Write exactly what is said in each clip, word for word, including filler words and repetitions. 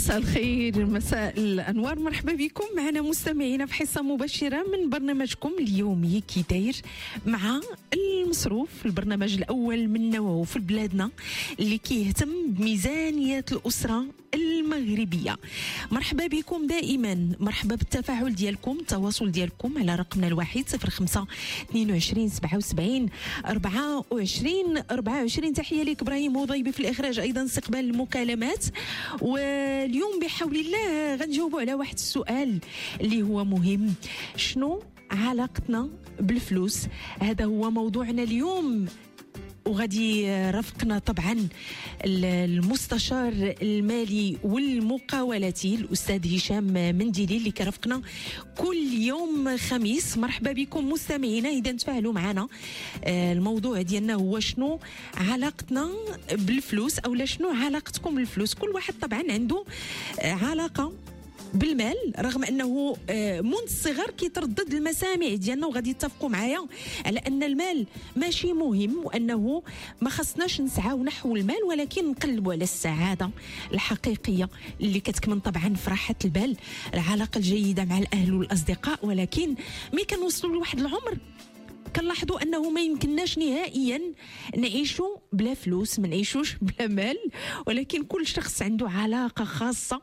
مساء الخير، مساء الأنوار، مرحبا بكم معنا مستمعينا في حصة مباشرة من برنامجكم اليومي كي داير مع المصروف، البرنامج الأول من نوعه في بلادنا اللي كيهتم بميزانية الأسرة المغربية. مرحبا بكم دائما، مرحبا بالتفاعل ديالكم، التواصل ديالكم على رقمنا الواحد صفر خمسة اثنين وعشرين سبعة وسبعين أربعة وعشرين أربعة وعشرين. تحية لك إبراهيم وضيبي في الإخراج، أيضا استقبال المكالمات. واليوم بحول الله غنجاوبوا على واحد السؤال اللي هو مهم: شنو علاقتنا بالفلوس؟ هذا هو موضوعنا اليوم، وغادي رافقنا طبعا المستشار المالي والمقاولاتي الأستاذ هشام منديلي اللي كرافقنا كل يوم خميس. مرحبا بكم مستمعينا، إذا تفاعلوا معنا. الموضوع ديالنا هو شنو علاقتنا بالفلوس، أو لا شنو علاقتكم بالفلوس؟ كل واحد طبعا عنده علاقة بالمال، رغم انه منذ الصغر كيتردد المسامع ديالنا، وغادي يتفقوا معايا على ان المال ماشي مهم، وانه ما خصناش نسعاو نحو المال، ولكن نقلبوا على السعاده الحقيقيه اللي كتكمن طبعا في راحه البال، العلاقه الجيده مع الاهل والاصدقاء. ولكن ملي كنوصلوا لواحد العمر كنلاحظوا انه ما يمكنناش نهائيا نعيشوا بلا فلوس، ما نعيشوش بلا مال، ولكن كل شخص عنده علاقه خاصه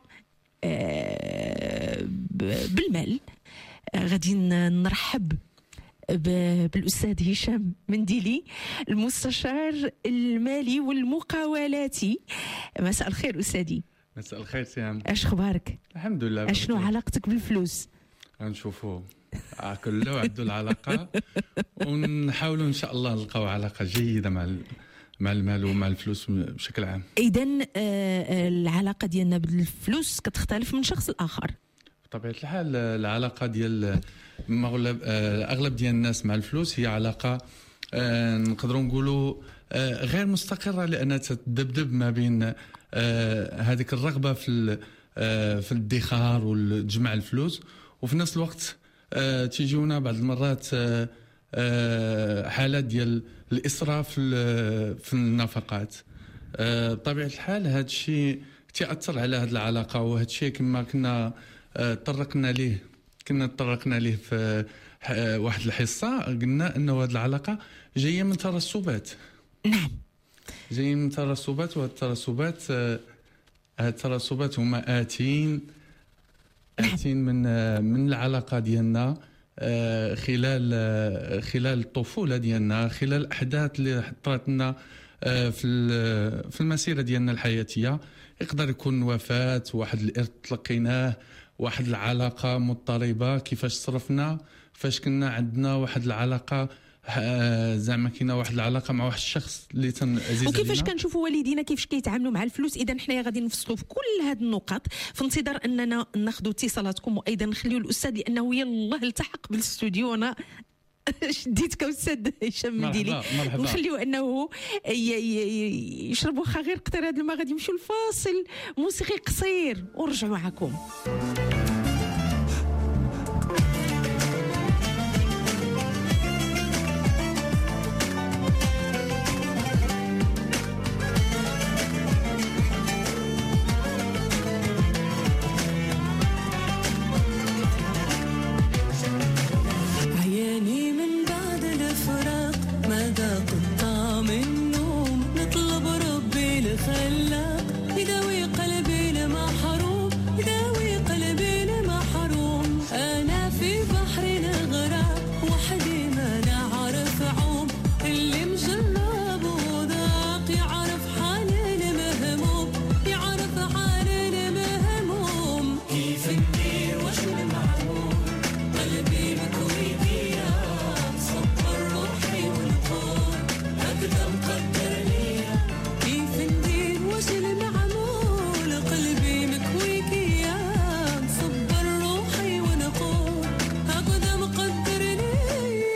بالمال. غادي نرحب بالأستاذ هشام منديلي، المستشار المالي والمقاولاتي. مساء الخير أستاذي. مساء الخير سيام، اش خبارك؟ الحمد لله. اشنو علاقتك بالفلوس؟ غنشوفوا كله عنده العلاقة، ونحاولوا إن شاء الله نلقاو علاقة جيدة مع مع المال ومع الفلوس بشكل عام. إذن آه العلاقة ديالنا بالفلوس كتختلف من شخص لآخر بطبيعة الحال. العلاقة ديال مغلب آه أغلب ديال الناس مع الفلوس هي علاقة آه نقدروا نقولوا آه غير مستقرة، لأنها تدبدب ما بين آه هذيك الرغبة في آه في الادخار والجمع الفلوس، وفي نفس الوقت آه تيجيونا بعض المرات آه آه حالات ديال الإسراف في النفقات. آه بطبيعة الحال هذا الشيء تأثر على هذه العلاقة، وهذا الشيء كما كنا آه طرقنا ليه كنا طرقنا ليه في آه واحد الحصة، قلنا أنه هذه العلاقة جاية من ترسبات. نعم، جاية من ترسبات، وهذه الترسبات آه هذه الترسبات هما آتين آتين من آه من العلاقة ديالنا آه خلال آه خلال الطفولة ديالنا، خلال الأحداث اللي طرات لنا آه في في المسيرة ديالنا الحياتية. يقدر يكون وفاة، واحد الإرث تلقيناه، واحد العلاقة مضطربة، كيفاش صرفنا، فاش كنا عندنا واحد العلاقة آه زعما كاينه واحد العلاقه مع واحد الشخص اللي عزيز، وكيفاش كنشوفوا والدينا كيفاش كيتعاملوا مع الفلوس. اذا حنايا غادي نفصلوا في كل هذه النقاط في انتظار اننا ناخذوا اتصالاتكم، وايضا نخليوا الاستاذ لانه يلاه التحق بالاستوديو. انا شديتك استاذ هشام منديلي، ونخليوا انه يشربوا واخا غير قطره هذا الماء. غادي نمشيو لفاصل موسيقي قصير ونرجعوا معكم. يداوي قلبي لمحروم، يداوي قلبي لمحروم. أنا في بحر الغرام وحدي ما نعرف عوم، اللي مجرب وذاق يعرف حال المهموم، يعرف حال المهموم. كيف ندير واش المعمول، قلبي مكوي بيا، صبر روحي ونقول هكذا مقدر ليا. كيف ندير واش المعمول، قلبي مكويك يا، صبر روحي ونقول هكذا مقدر ليا.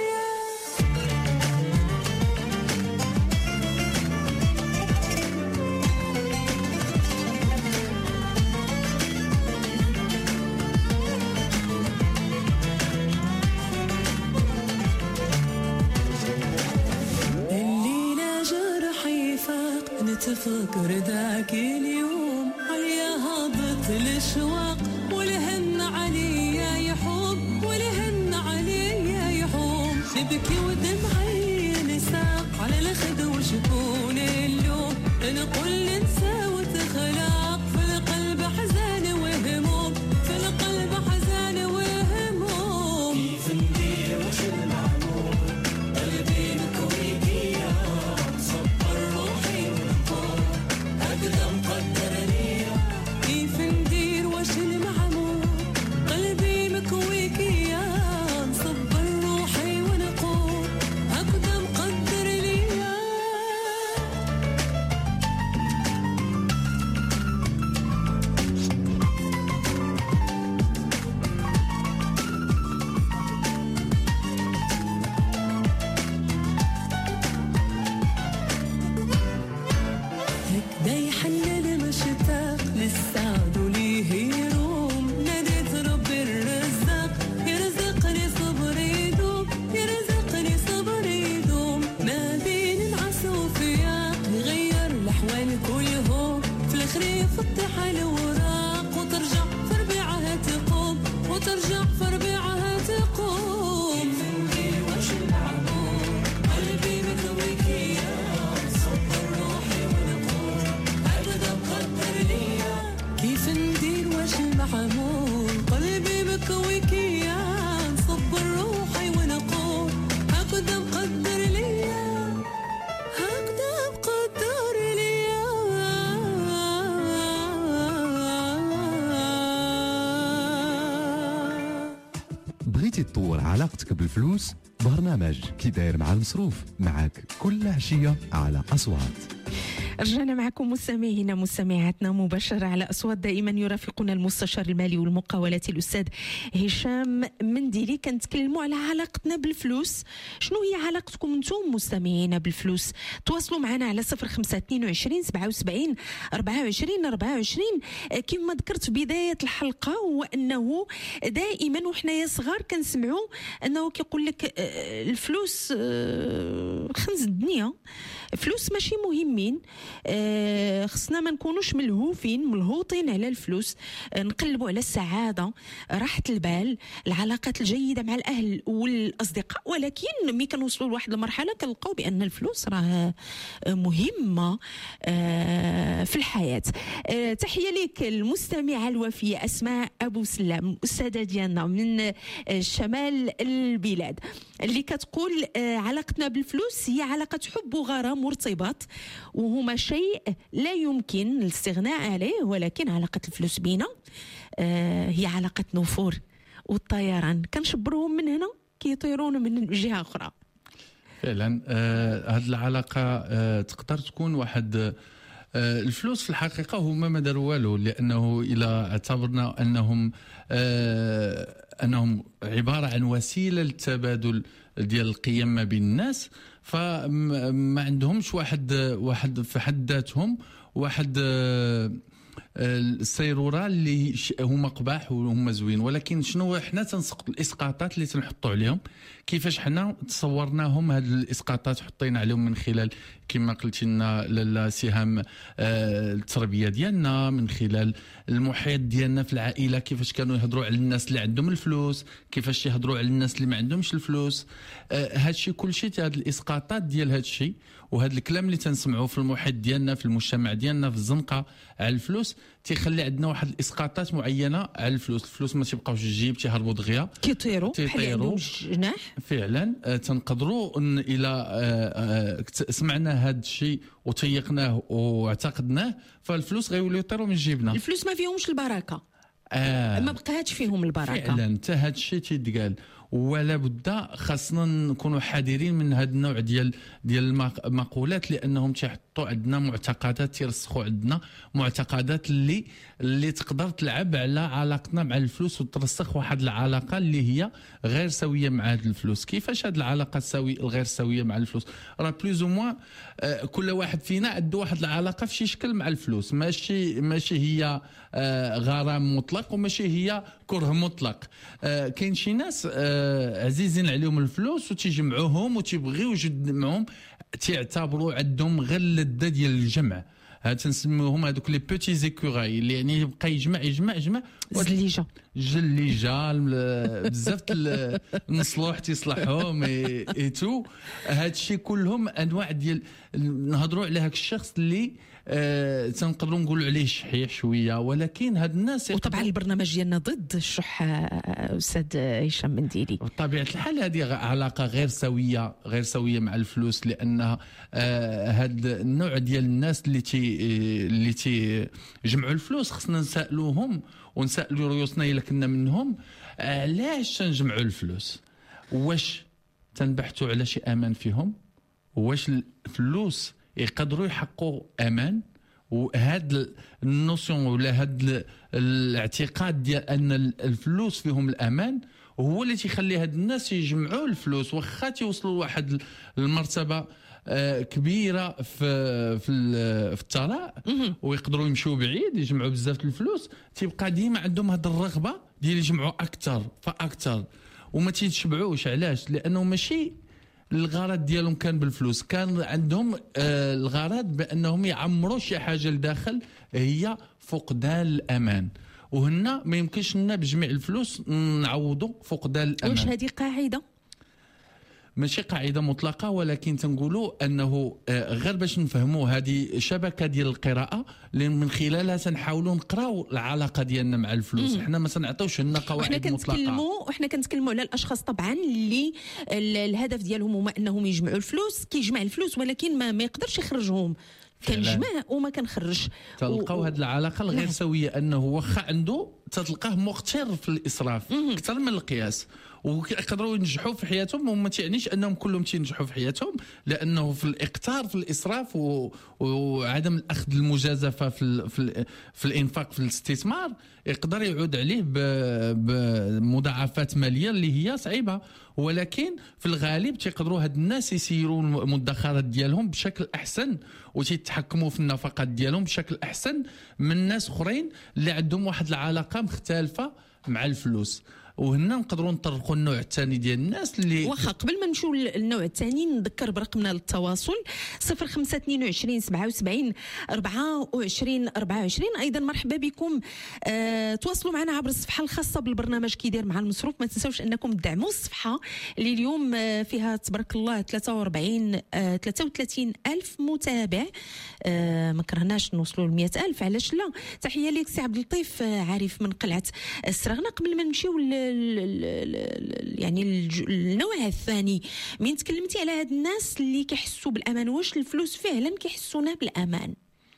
الليلة جرحي فاق، نتفكر ذاك اليوم عليا هبط الاشواق والهن عليا يحوم والهن عليا يحوم نبكي ودمعي نساق على الخد وشكون اللوم نقول ننسى وتخلاق في القلب حزان وهموم في القلب حزان وهموم كيف ندير وش المعمول قلبي مكوي يا صبر روحي ونقول هكذا مقدر ليا كيف ندير وش المعمول قلبي مكويك يا نصبر روحي ونقول هكذا مقدر ليا هكذا يحلل مشتاق للسعد وليه يروم ناديت ربي الرزاق يرزقني صبر يدوم يرزقني صبر يدوم ما بين نعس وفياق يغير الأحوال كلهم في الخريف تطيح الوراق وترجع في ربيعها تقوم وترجع في ربيعها تقوم واش المعمول قلبي مكويك يا صبر روحي ونقول هكذا مقدر ليا كيف ندير واش المعمول قلبي مكويك يا نصبر روحي ونقول هكذا مقدر ليا هكذا مقدر ليا بغيتي تطور علاقتك بالفلوس؟ برنامج كي داير مع المصروف معك كل عشية على أصوات. رجعنا معكم مستمعينا مستمعاتنا مباشرة على أصوات. دائما يرافقنا المستشار المالي والمقاولات الأستاذ هشام منديلي. كنتكلموا على علاقتنا بالفلوس. شنو هي علاقتكم انتم مستمعينا بالفلوس؟ تواصلوا معنا على صفر خمسة اثنين وعشرين سبعة وسبعين أربعة وعشرين أربعة وعشرين. كما ذكرت في بداية الحلقة هو أنه دائما وحنا صغار كنسمعوا أنه كيقول لك الفلوس خنز الدنيا، فلوس ماشي مهمين، آه خصنا ما نكونوش ملهوفين ملهوطين على الفلوس، آه نقلبوا على السعاده، راحه البال، العلاقات الجيده مع الاهل والاصدقاء. ولكن ملي كنوصلوا لواحد المرحله كنلقاو بان الفلوس راه مهمه آه في الحياه. آه تحيه لك المستمعه الوفيه اسماء ابو سلام، الاستاذه ديالنا من آه شمال البلاد، اللي كتقول آه علاقتنا بالفلوس هي علاقه حب وغرام وارتباط، وهما شيء لا يمكن الاستغناء عليه. ولكن علاقة الفلوس بينا آه هي علاقة نفور والطيران، كنشبروهم من هنا كيطيرون من جهة أخرى. فعلا آه هذه العلاقة آه تقدر تكون واحد آه الفلوس في الحقيقة هما ما داروا والو، لأنه إلى اعتبرنا أنهم آه أنهم عبارة عن وسيلة للتبادل ديال القيم ما بين الناس، فما عندهمش واحد واحد في حد ذاتهم واحد السيروره اللي هما قباح وهما زوين. ولكن شنو حنا تنسقط الاسقاطات اللي تنحطوا عليهم، كيفاش حنا تصورناهم هاد الاسقاطات حطينا عليهم من خلال كما قلتي لنا سهام التربيه ديالنا، من خلال المحيط ديالنا في العائله، كيفاش كانوا يهضروا على الناس اللي عندهم الفلوس، كيفاش يهضروا على الناس اللي ما عندهمش الفلوس. هذا الشيء كل شيء، هاد الاسقاطات ديال هذا الشيء وهذا الكلام اللي تنسمعوه في المحيط ديالنا في المجتمع ديالنا في الزنقه على الفلوس تيخلي عندنا واحد الاسقاطات معينه على الفلوس. الفلوس ما تيبقاوش الجيب، تيهربوا دغيا، كيطيروا بحال عندهم جناح. فعلا تنقدروا الى سمعنا هذا الشيء وتيقناه واعتقدناه، فالفلوس غيوليو يطيروا من جيبنا. الفلوس ما فيهمش البركه، آه ما بقاتش فيهم البركه فعلا. حتى هذا الشيء تيتقال، ولا بد خاصنا نكونوا حذرين من هذا النوع ديال ديال المقولات، لانهم تيحطوا عندنا معتقدات، تيرسخوا عندنا معتقدات اللي اللي تقدر تلعب على علاقتنا مع الفلوس وترسخ واحد العلاقه اللي هي غير سويه مع هذه الفلوس. كيفاش هذه العلاقه السويه الغير سويه مع الفلوس؟ راه بلوز او موان آه كل واحد فينا عنده واحد العلاقه في شي شكل مع الفلوس، ماشي ماشي هي آه غرام مطلق وماشي هي كره مطلق. آه كاين شي ناس آه عزيزين عليهم الفلوس وتيجمعوهم وتيبغيو يجد معهم، تيعتبروا عندهم غير اللذه ديال الجمع. هاد تنسميوهم هذوك لي بوتي زيكوراي اللي يعني يبقى يجمع يجمع يجمع زليجه جليجه بزاف المصلوح تيصلحهم اي تو. هاد الشيء كلهم انواع ديال نهضروا على هاك الشخص اللي آه تنقدروا نقولوا عليه شحيح شويه، ولكن هاد الناس وطبعا البرنامج ديالنا ضد الشح استاذ هشام منديري. بطبيعه الحال هذه علاقه غير سويه غير سويه مع الفلوس، لانها آه هاد النوع ديال الناس اللي تي اللي تيجمعوا الفلوس خصنا نسالوهم ونسالوا ريوسنا الا كنا منهم علاش تنجمعوا الفلوس، واش تنبحثوا على شي امان فيهم، واش الفلوس يقدروا يحققوا امان. وهاد النوسيون ولا هاد الاعتقاد ديال ان الفلوس فيهم الامان هو اللي تيخلي هاد الناس يجمعوا الفلوس، واخا تيوصلوا لواحد المرتبه كبيره في في في الثراء ويقدروا يمشوا بعيد يجمعوا بزاف الفلوس، تيبقى ديما عندهم هاد الرغبه ديال يجمعوا اكثر فاكثر وما تيتشبعوش. علاش؟ لانه ماشي الغرض ديالهم كان بالفلوس، كان عندهم آه الغرض بانهم يعمروا شي حاجه لداخل هي فقدان الامان، وهنا ما يمكنش لنا بجميع الفلوس نعوضوا فقدان الامان. واش هذه قاعده؟ ماشي قاعده مطلقه، ولكن تنقولوا انه آه غير باش نفهموا هذه شبكه ديال القراءه اللي من خلالها تنحاولوا نقراو العلاقه ديالنا مع الفلوس. مم. احنا ما تنعطيوش لنا قواعد وحنا مطلقه. كنتكلموا وحنا كنتكلموا على الاشخاص طبعا اللي الهدف ديالهم هو انهم يجمعوا الفلوس، كيجمع الفلوس ولكن ما, ما يقدرش يخرجهم، كنجمع وما كنخرج. تلقاو هذه العلاقه الغير نعم. سويه، انه واخا عنده تتلقاه مغتر في الاسراف اكثر من القياس، ويقدروا ينجحوا في حياتهم، وما تعنيش انهم كلهم تينجحوا في حياتهم، لانه في الاقتار في الاسراف و... وعدم الاخذ المجازفه في ال... في, ال... في الانفاق في الاستثمار يقدر يعود عليه ب... بمضاعفات ماليه اللي هي صعيبه. ولكن في الغالب تيقدروا هاد الناس يسيروا المدخرات ديالهم بشكل احسن وتيتحكموا في النفقات ديالهم بشكل احسن من ناس اخرين اللي عندهم واحد العلاقه مختلفه مع الفلوس. وهنا نقدروا نطرقوا النوع الثاني ديال الناس اللي واخا قبل ما نمشيو للنوع الثاني نذكر برقمنا للتواصل صفر خمسة اثنين وعشرين سبعة وسبعين أربعة وعشرين أربعة وعشرين. ايضا مرحبا بكم، أه تواصلوا معنا عبر الصفحه الخاصه بالبرنامج كيدير مع المصروف. ما تنساوش انكم تدعموا الصفحه اللي اليوم فيها تبارك الله ثلاثة وأربعين أه ثلاثة وثلاثين ألف متابع، أه ما كرهناش نوصلوا ل مئة ألف، علاش لا. تحيه ليك سي عبد اللطيف عارف من قلعه السرغنه. قبل ما نمشيو يعني النوع الثاني، من تكلمتي على هاد الناس اللي كيحسوا بالامان، واش الفلوس فعلا كيحسونا بالامان؟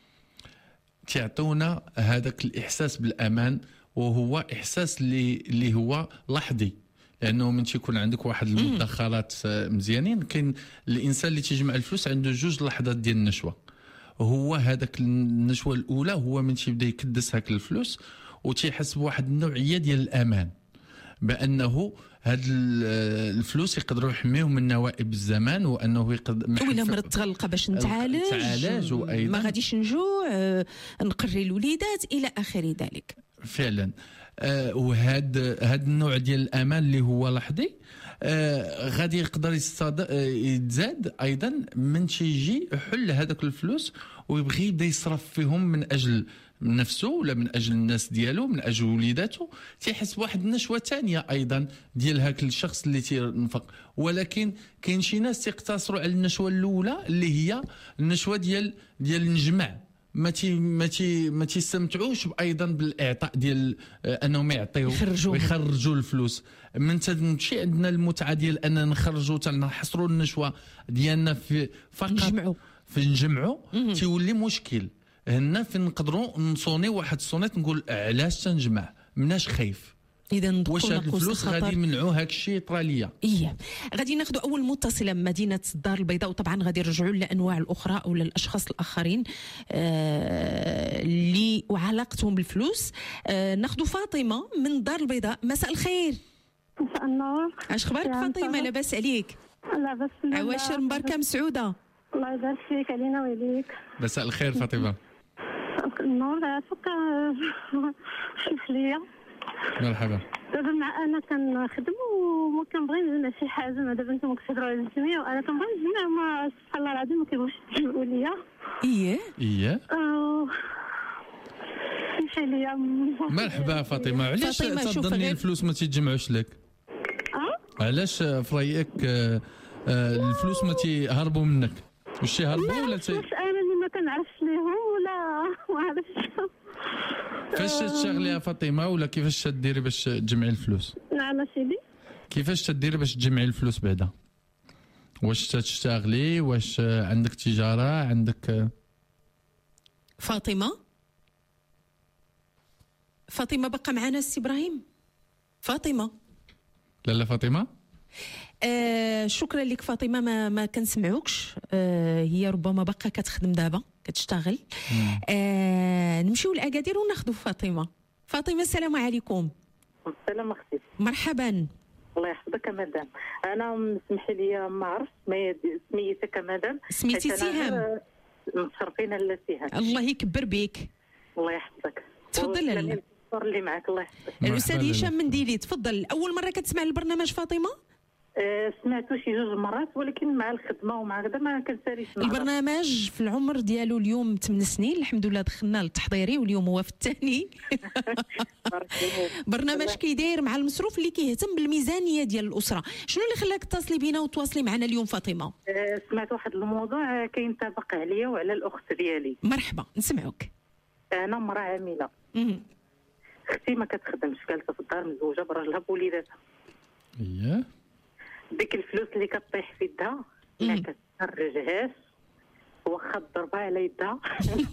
تعطونا هذاك الاحساس بالامان، وهو احساس اللي اللي هو لحظي، لانه من تيكون عندك واحد المدخرات مزيانين، كاين الانسان اللي تيجمع الفلوس عنده جوج لحظات ديال النشوه. هو هذاك النشوه الاولى هو من تيبدا يكدس هاك الفلوس وتيحس بواحد النوعيه ديال الامان، بانه هاد الفلوس يقدروا يحميوه من نوائب الزمان، وانه يقدر ولا مرض تغلقه باش نتعالج، تعالج وايضا ما غاديش نجوع، نقري الوليدات الى اخر ذلك. فعلا. آه وهاد هاد النوع ديال الامان اللي هو لحظي آه غادي يقدر يتزاد ايضا من تيجي يحل هذاك الفلوس ويبغي يبدا يصرف فيهم من اجل من نفسه ولا من اجل الناس ديالو، من اجل وليداته، تيحس بواحد النشوه ثانيه ايضا ديال هاك الشخص اللي تينفق. ولكن كاين شي ناس تيقتصروا على النشوه الاولى اللي هي النشوه ديال ديال نجمع، ما تي ما تي ما تيستمتعوش ايضا بالاعطاء ديال انهم يعطيو ويخرجوا الفلوس. من تمشي عندنا المتعه ديال اننا نخرجوا تنحصروا النشوه ديالنا في فقط نجمعوا في نجمعوا، تيولي مشكل. هنا فين نقدروا نصوني واحد الصونيت نقول علاش تنجمع، مناش خايف. اذا واش هاد الفلوس غادي يمنعوا هاك الشيء يطرى ليا؟ ايه غادي ناخذوا اول متصله من مدينه الدار البيضاء، وطبعا غادي نرجعوا للانواع الاخرى او للاشخاص الاخرين آه اللي وعلاقتهم بالفلوس. آه ناخذوا فاطمه من الدار البيضاء. مساء الخير. مساء النور. اش خبارك فاطمه؟ لاباس عليك؟ لاباس. عواشر مباركه مسعوده. الله يبارك فيك علينا وعليك. مساء الخير فاطمه. النور عافاك. شوف ليا. مرحبا. دابا مع انا كنخدم وما كنبغي نجمع شي حاجه، دابا نتوما كتهضروا على الجميع وانا كنبغي نجمع، ما سبحان الله العظيم ما كيبغيوش يجمعوا ليا. ايه ايه آه، مشى ليا. مرحبا فاطمه، علاش فاطمة، شوف تظني غير- الفلوس ما تيتجمعوش لك؟ اه علاش في رايك آه، آه، الفلوس ما تيهربوا منك؟ واش تيهربوا ولا تي... واش انا اللي ما كنعرفش ليهم ولا ما عرفتش. فاش تشتغلي يا فاطمه ولا كيفاش تديري باش تجمعي الفلوس؟ نعم سيدي. كيفاش تديري باش تجمعي الفلوس بعدا؟ واش تشتغلي؟ واش آه، عندك تجاره؟ عندك آه، فاطمه فاطمه بقى معنا السي ابراهيم؟ فاطمه لا لا فاطمه؟ آه شكرا لك فاطمه، ما ما كنسمعوكش. آه هي ربما بقى كتخدم دابا كتشتغل. آه نمشيو لاكادير وناخذوا فاطمه. فاطمه السلام عليكم. السلام اختي، مرحبا. الله يحفظك يا مدام. انا سمحي لي ما عرفت سميتك يا مدام. سميتي حيت أنا سهام. غير متشرفين لا سهام. الله يكبر بك. الله يحفظك. تفضل لاله. وسلامي الدكتور اللي معك الله يحفظك. الاستاذ مرحبا هشام لاله. منديلي، تفضل. اول مره كتسمع البرنامج فاطمه؟ آه، سمعتو شي جوج مرات ولكن مع الخدمه ومع هذا ما كنساليش نهضر. البرنامج في العمر ديالو اليوم ثمان سنين، الحمد لله دخلنا للتحضيري واليوم هو في الثاني. بارك الله. برنامج كيداير مع المصروف اللي كيهتم بالميزانيه ديال الاسره. شنو اللي خلاك تتصلي بينا وتواصلي معنا اليوم فاطمه؟ آه، سمعت واحد الموضوع آه، كينطبق عليا وعلى الاخت ديالي. مرحبا، نسمعوك. انا مراه عامله، مهم. اختي ما كتخدمش، جالسه في الدار مزوجه براجلها بوليداتها. ايه ديك الفلوس اللي كطيح في يدها ما مم. كتخرجهاش، واخا الضربه على يدها.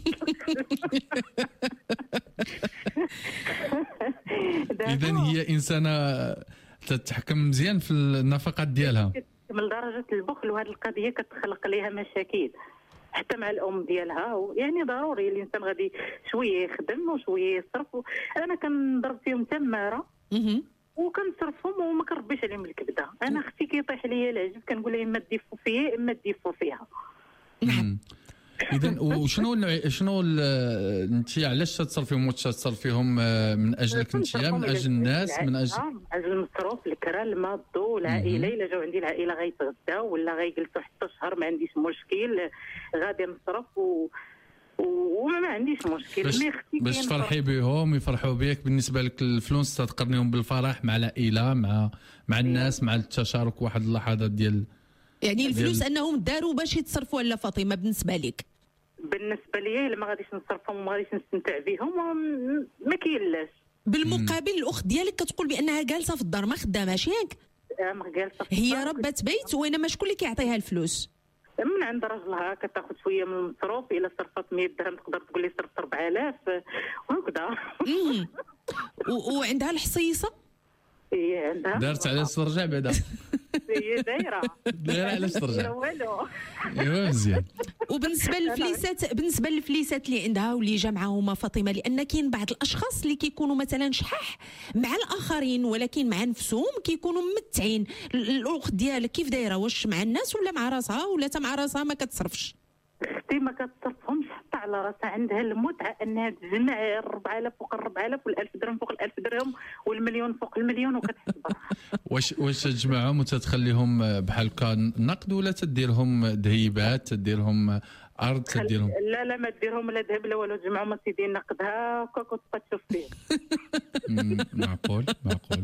اذا هي انسانه تتحكم مزيان في النفقات ديالها. من درجه البخل، وهذه القضيه كتخلق لها مشاكل حتى مع الام ديالها. يعني ضروري الانسان غادي شويه يخدم وشويه يصرف. انا كنضرب فيهم تماره مهم. وكنصرفهم وما كنربيش عليهم الكبده. انا اختي كيطيح ليا العجب كنقول لها اما تديفوا فيا اما تديفوا فيها. مم. اذا وشنو النوع- شنو ال- انت علاش تتصرفيهم؟ واش تتصرفيهم آه، من اجلك انت، من اجل الناس، من اجل من اجل المصروف، الكرا، الماء، الضوء، العائله. الا جاو عندي العائله غيتغداو ولا غيجلسوا حتى شهر ما عنديش مشكل، غادي نصرف و... وما عنديش مشكل. باش مي اختي باش كاين تفرحي بهم ويفرحوا بك. بالنسبه لك الفلوس تقرنيهم بالفرح مع العائله، مع مع الناس، مع التشارك واحد اللحظات ديال يعني الفلوس ديال- انهم داروا باش يتصرفوا ولا فاطمه بالنسبه لك؟ بالنسبه لي الا ما غاديش نصرفهم وما غاديش نستمتع بهم م- ما كاينلاش. بالمقابل الاخت ديالك كتقول بانها جالسه في الدار ما خداماش ياك؟ انا جالسه في هي الدار ربة بيت وانما شكون اللي كيعطيها الفلوس؟ من عند راجلها كتاخذ شويه من المصروف. الا صرفت مية درهم تقدر تقول لي صرفت أربعة آلاف وهكذا. مم. و- وعندها الحصيصه؟ هي عندها دارت علاش ترجع بعدا؟ هي دايره دايره علاش لا ترجع؟ والو. ايوا مزيان. وبالنسبه للفليسات، بالنسبه للفليسات اللي عندها واللي جا معاهم فاطمه، لان كاين بعض الاشخاص اللي كيكونوا مثلا شحاح مع الاخرين ولكن مع نفسهم كيكونوا ممتعين. ال- الاخت ديالك كيف دايره؟ واش مع الناس ولا مع راسها ولا حتى مع راسها ما كتصرفش؟ اختي ما كتصرفهمش حتى على راسها. عندها المتعه انها تجمع أربعة آلاف فوق الربعة آلاف والألف درهم فوق الألف درهم والمليون فوق المليون وكتحس براسها. واش واش تجمعهم وتتخليهم بحال هكا نقد ولا تديرهم ذهيبات، تديرهم ارض، تديرهم لا لا ما ديرهم لا ذهب لا والو. تجمعهم سيدي نقدها هكاك وتبقى تشوف فيه. مم، معقول معقول.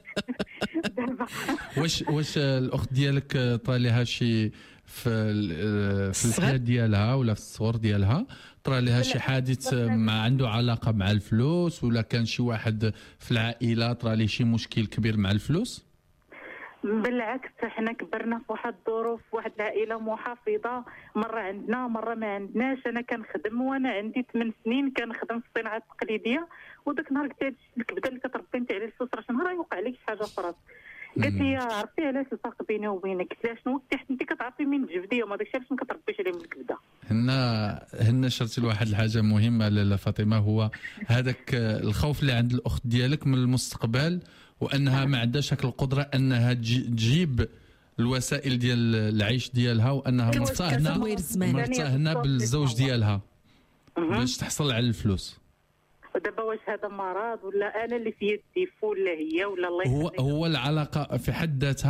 واش واش الاخت ديالك طرا لها شي في ال- في الحياه ديالها ولا في الصغر ديالها طرا لها شي حادث ما عنده علاقه مع الفلوس، ولا كان شي واحد في العائله طرا ليه شي مشكل كبير مع الفلوس؟ بالعكس حنا كبرنا في واحد الظروف، واحد العائله محافظه. مره عندنا مره ما عندناش. انا كنخدم وانا عندي ثمان سنين كنخدم في الصناعه التقليديه. وداك النهار قلت لها الكبده اللي كتربي انت على الفلوس راه شي نهار يوقع لك شي حاجه في راسك. قالت لي عرفتي علاش الفرق بيني وبينك؟ قلت لها شنو؟ قلت لها انت كتعرفي من الجبديه وما داكشي علاش ما كتربيش عليهم الكبده. هنا هنا شرتي لواحد الحاجه مهمه لاله فاطمه، هو هذاك الخوف اللي عند الاخت ديالك من المستقبل، وانها ما عندهاش هاك القدره انها تجي- تجيب الوسائل ديال العيش ديالها، وانها مرتهنه كتطوير الزمان. مرتهنه بالزوج ديالها باش تحصل على الفلوس. ودابا واش هذا مرض ولا انا اللي في يدي ولا هي ولا الله هو يخليك؟ هو العلاقه في حد ذاتها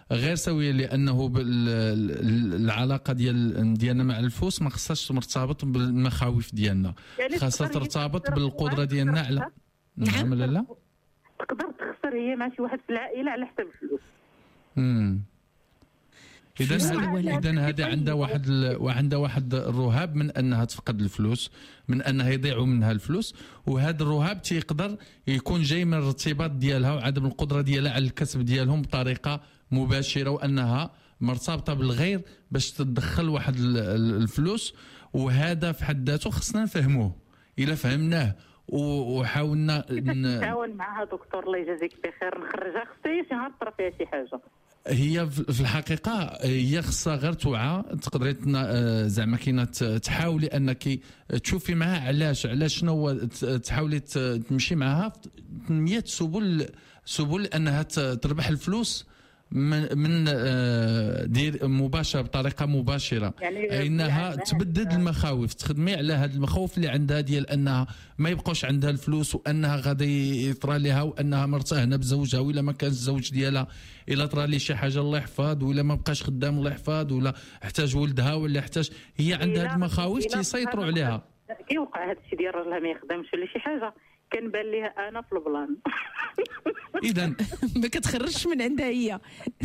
غير سويه، لانه العلاقه ديال ديالنا مع الفلوس ما خصهاش مرتبط بالمخاوف ديالنا، يعني خاصها تقدر هي ترتبط تخسر بالقدره واحد ديالنا على تخسر. نعم لا لا تقدر تخسر هي مع شي واحد في العائله على حساب الفلوس. امم اذا فلوس هذا الولد. اذا هذه عندها واحد ال- وعندها واحد الرهاب من انها تفقد الفلوس، من انها يضيعوا منها الفلوس، وهذا الرهاب تيقدر يكون جاي من الارتباط ديالها وعدم القدره ديالها على الكسب ديالهم بطريقه مباشره، وانها مرتبطه بالغير باش تدخل واحد ال- ال- الفلوس. وهذا في حد ذاته خصنا نفهموه. الا فهمناه و- وحاولنا ن- نتعاون معها دكتور الله يجازيك بخير، نخرجها خصها هي شي نهار طرا فيها شي حاجه. هي في الحقيقه هي خصها غير توعى، تقدري تنا- زعما كاينه ت- تحاولي انك تشوفي معها علاش علاش شنو هو، ت- تحاولي ت- تمشي معها في مية سبل سبل انها ت- تربح الفلوس من من آه، دير مباشره بطريقه مباشره، يعني انها يعني تبدد المخاوف، تخدمي على هذه المخاوف اللي عندها ديال انها ما يبقاش عندها الفلوس، وانها غادي يطرى لها، وانها مرتهنه بزوجها، ولا ما كان الزوج ديالها الا طرى لي شي حاجه الله يحفظ، ولا ما بقاش خدام الله يحفظ، ولا احتاج ولدها، ولا احتاج هي عندها هذه المخاوف تيسيطروا عليها. كيوقع هذا الشيء ديال راجلها ما يخدمش ولا شي حاجه، كنبان ليها انا في البلان. اذا ما كتخرجش من عندها هي.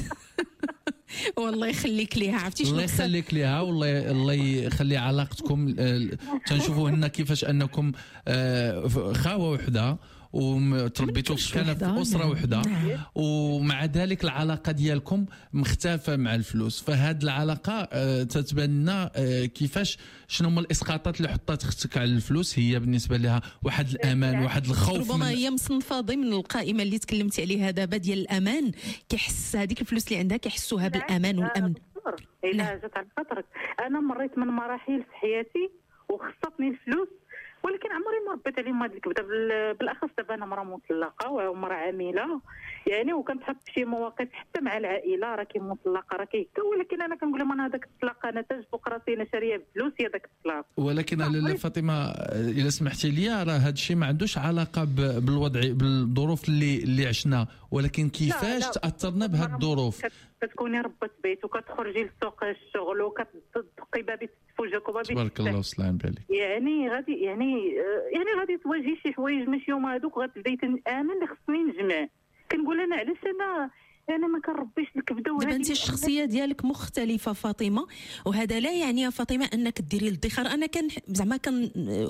والله يخليك ليها، عرفتي شنو الله خصها؟ يخليك ليها، والله الله يخلي علاقتكم. آه، تنشوفوا هنا كيفاش انكم آه، خاوه وحده وتربيتوا كلش في كان وحدة، في اسره نعم، وحده، نعم. ومع ذلك العلاقه ديالكم مختلفه مع الفلوس. فهاد العلاقه آه، تتبان لنا آه، كيفاش شنو هما الاسقاطات اللي حطات اختك على الفلوس. هي بالنسبه لها واحد الامان، واحد الخوف ربما من هي مصنفه ضمن القائمه اللي تكلمتي عليها دابا ديال الامان، كيحس هذيك الفلوس اللي عندها كيحسوها بالامان والامن. الا نعم. جات على خاطرك، انا مريت من مراحل في حياتي وخصتني الفلوس، ولكن عمري ما ربيت عليهم هذه الكبده. بال- بالاخص دابا انا مرا مطلقه ومرا عامله يعني، وكنتحط في شي مواقف حتى مع العائله، راكي مطلقه راكي هكا، ولكن انا كنقول لهم انا هذاك الطلاق انا تاج فوق راسي، انا شاريه بفلوس هي ذاك الطلاق. ولكن لاله فاطمه اذا سمحتي لي، راه هذا الشيء ما عندوش علاقه ب- بالوضع بالظروف اللي اللي عشنا، ولكن كيفاش لا. تاثرنا بهذه الظروف. كت- كتكوني ربة بيت وكتخرجي لسوق الشغل وكتدقي بابي تفوجك وبابي تبارك الله وسلام عليك. يعني غادي يعني آه، يعني غادي تواجهي شي حوايج ماشي هما هذوك، غتبداي تن- انا اللي خصني نجمع. كنقول انا علاش انا انا ما كنربيش الكبده دابا وهذه انت الشخصيه ديالك مختلفه فاطمه، وهذا لا يعني يا فاطمه انك ديري الادخار. انا كان زعما كان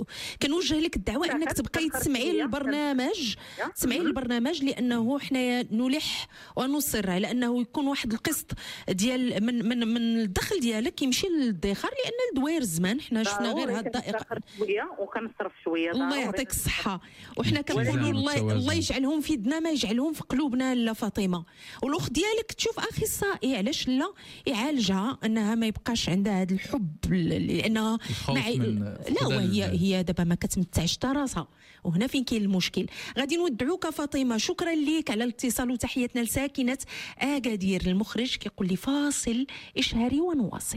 كنوجه لك الدعوه لا، انك تبقاي كتدخر تسمعي فيا. البرنامج، يا. تسمعي مم. البرنامج، لانه حنايا نلح ونصر على انه يكون واحد القسط ديال من من من الدخل ديالك يمشي للادخار، لان الدوير الزمان حنا شفنا غير هاد الدقيقه. كندخر شويه وكنصرف شويه. الله ضروري. يعطيك الصحة، وحنا الاتزان كنقولوا الله والتوازن. الله يجعلهم في يدنا ما يجعلهم في قلوبنا. لا فاطمة، والاخت ديالك تشوف اخصائي، علاش لا يعالجها انها ما يبقاش عندها هذا الحب، لانها الخوف مع من لا فقدان وهي ال- هي دابا ما كتمتعش حتى راسها، وهنا فين كاين المشكل. غادي نودعوك فاطمة، شكرا ليك على الاتصال، وتحياتنا لساكنة اكادير. المخرج كيقول لي فاصل اشهري ونواصل.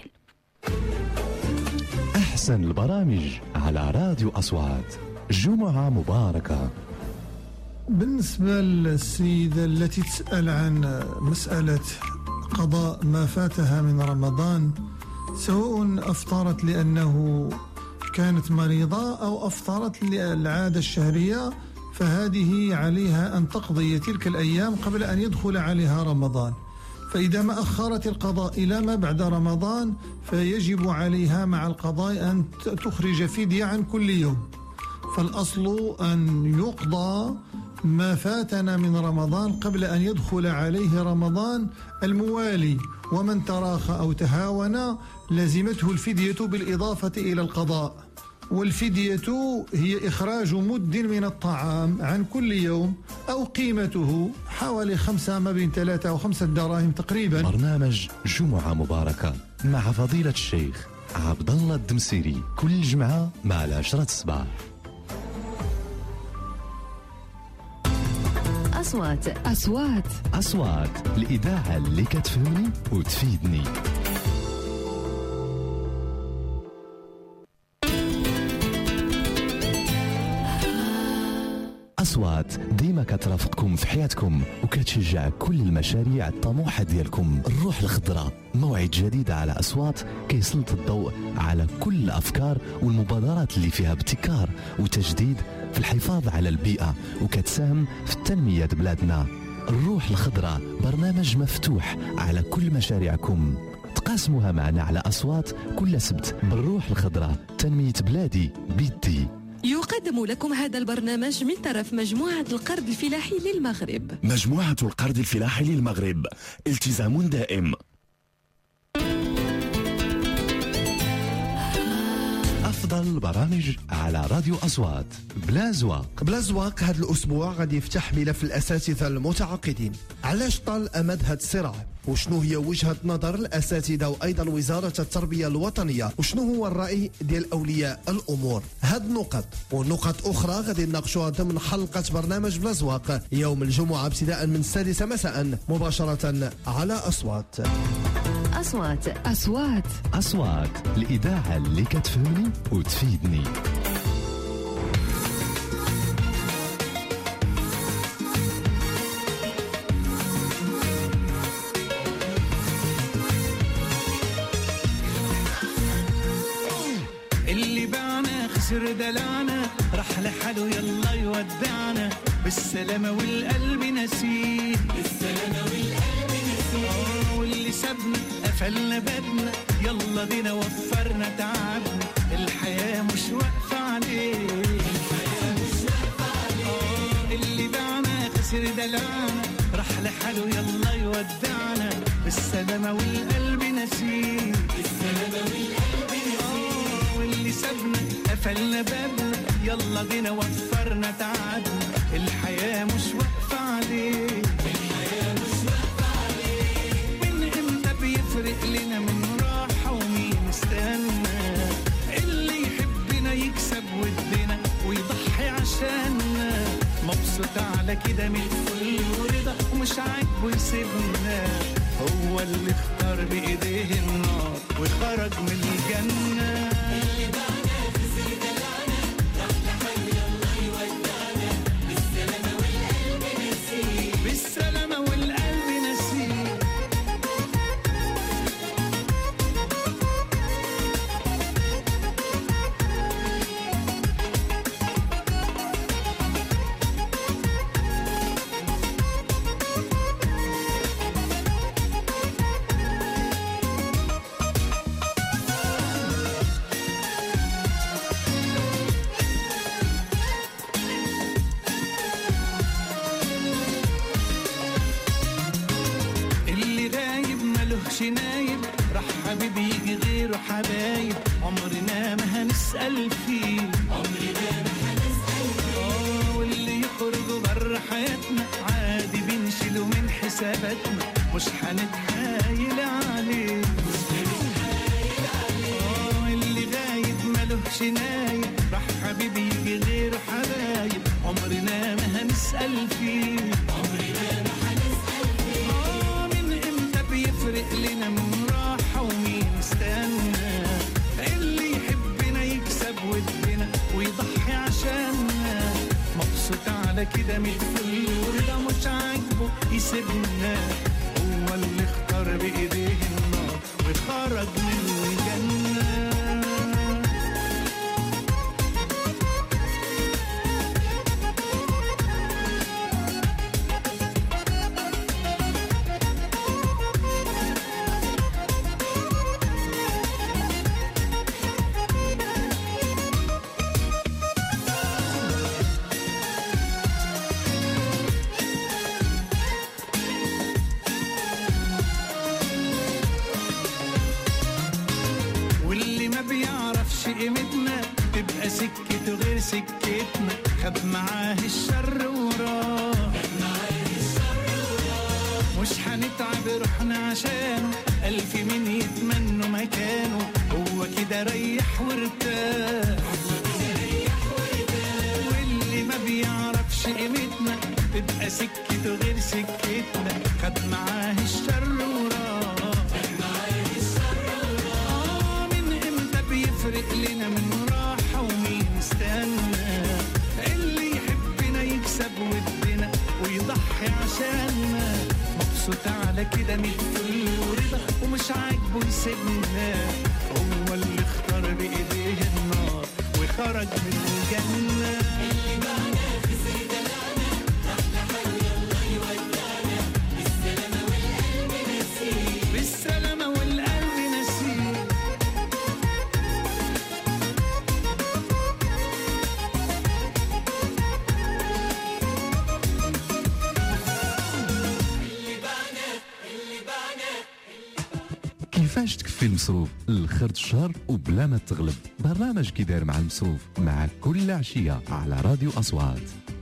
أحسن البرامج على راديو أصوات. جمعة مباركة. بالنسبة للسيدة التي تسأل عن مسألة قضاء ما فاتها من رمضان، سواء أفطرت لأنه كانت مريضة أو أفطرت للعادة الشهرية، فهذه عليها أن تقضي تلك الأيام قبل أن يدخل عليها رمضان. فإذا ما أخرت القضاء إلى ما بعد رمضان، فيجب عليها مع القضاء أن تخرج فدية عن كل يوم. فالأصل أن يقضى ما فاتنا من رمضان قبل أن يدخل عليه رمضان الموالي، ومن تراخى أو تهاون لزمته الفدية بالإضافة إلى القضاء. والفدية هي إخراج مد من الطعام عن كل يوم، أو قيمته حوالي خمسة ما بين ثلاثة أو خمسة دراهم تقريبا. برنامج جمعة مباركة مع فضيلة الشيخ عبد الله الدمسيري، كل جمعة مع العشرة الصباح. أصوات أصوات أصوات، الإذاعة اللي كتفهمني وتفيدني. أصوات ديما كترافقكم في حياتكم وكتشجع كل المشاريع الطموحة ديالكم. الروح الخضراء موعد جديد على أصوات كيسلط الضوء على كل الأفكار والمبادرات اللي فيها ابتكار وتجديد في الحفاظ على البيئة وكتساهم في التنمية بلادنا. الروح الخضراء برنامج مفتوح على كل مشاريعكم، تقاسموها معنا على أصوات كل سبت. بالروح الخضراء تنمية بلادي بيدي. يقدم لكم هذا البرنامج من طرف مجموعة القرض الفلاحي للمغرب. مجموعة القرض الفلاحي للمغرب، التزام دائم. أفضل البرامج على راديو أصوات. بلا زواق بلا زواق هذا الأسبوع غادي يفتح ملف الأساتذة المتعاقدين. علاش طال أمد هذا الصراع؟ وشنو هي وجهة نظر الأساتذة وأيضا وزارة التربية الوطنية؟ وشنو هو الرأي ديال أولياء الأمور؟ هاد النقط ونقط أخرى غادي نناقشوها ضمن حلقة برنامج بلا زواق يوم الجمعة ابتداء من السادسة مساء مباشرة على أصوات. أصوات أصوات أصوات الإذاعة اللي كتفهمني وتفيدني. اللي باعنا خسر دلعنا راح لحاله يلا يودعنا بالسلامة والقلب نسيه بالسلامة والقلب نسيه. واللي سابنا قفلنا بابنا يلا بينا وفرنا تعبنا الحياة مش واقفة عليه الحياة مش واقفة عليه. اللي باعنا خسر دلعنا راح لحاله يلا يودعنا بالسلامة والقلب نسيه بالسلامة والقلب نسيه. واللي سابنا قفلنا بابنا يلا بينا وفرنا تعبنا الحياة مش واقفة عليه الحياة مش واقفة عليه. من امتى بيفرق لنا من راحة ومين استنى؟ اللي يحبنا يكسب ودنا ويضحي عشاننا مبسوط على كده من الفل ورضا ومش عاجبه يسيبنا. هو اللي اختار بإيديه النار وخرج من الجنة. اللي باعنا خسر دلعنا راح لحاله يلا يودعنا بالسلامة والقلب نسيه بالسلامة والقلب نسيه. نايب راح حبيبي يجي غيره حبايب عمرنا ما هنسأل فيه عمرنا ما هنسأل فيه. اه واللي يخرجوا بره حياتنا عادي بنشيله من حساباتنا مش هنتحايل عليه مش هنتحايل عليه. اه اللي غايب مالهش نايب راح حبيبي يجي غيره حبايب عمرنا ما هنسأل فيه عمرنا ما هنسأل فيه. اه من امتى بيفرق لنا من راحة ومين استنى؟ اللي يحبنا يكسب ودنا ويضحي عشاننا مبسوط على كده من الفل ورضا مش عاجبه يسيبنا. هو اللي اختار بإيديه النار وخرج من الجنة. قيمتنا تبقى سكته غير سكتنا خد معاه الشر وراه مش هنتعب روحنا عشانه ألف مين يتمنوا مكانه هو كده ريح وارتاح. واللي ما بيعرفش قيمتنا تبقى سكته غير سكتنا خد معاه الشر وراه يفرق لنا من راحة ومين استنى؟ اللي يحبنا يكسب ودنا ويضحي عشاننا، مبسوط على كده متفل ورضا ومش عاجبه يسيبنا، هو اللي اختار بايديه النار وخرج من الجنة. اللي معنا خسر دلعنا احلى حلو يلا يودعنا، بالسلامة والقلب نسيه، بالسلامة والقلب نسيه. كيفاش تكفي المصروف لخرج الشهر وبلا ما تغلب؟ برنامج كي داير مع المصروف مع كل عشية على راديو أصوات.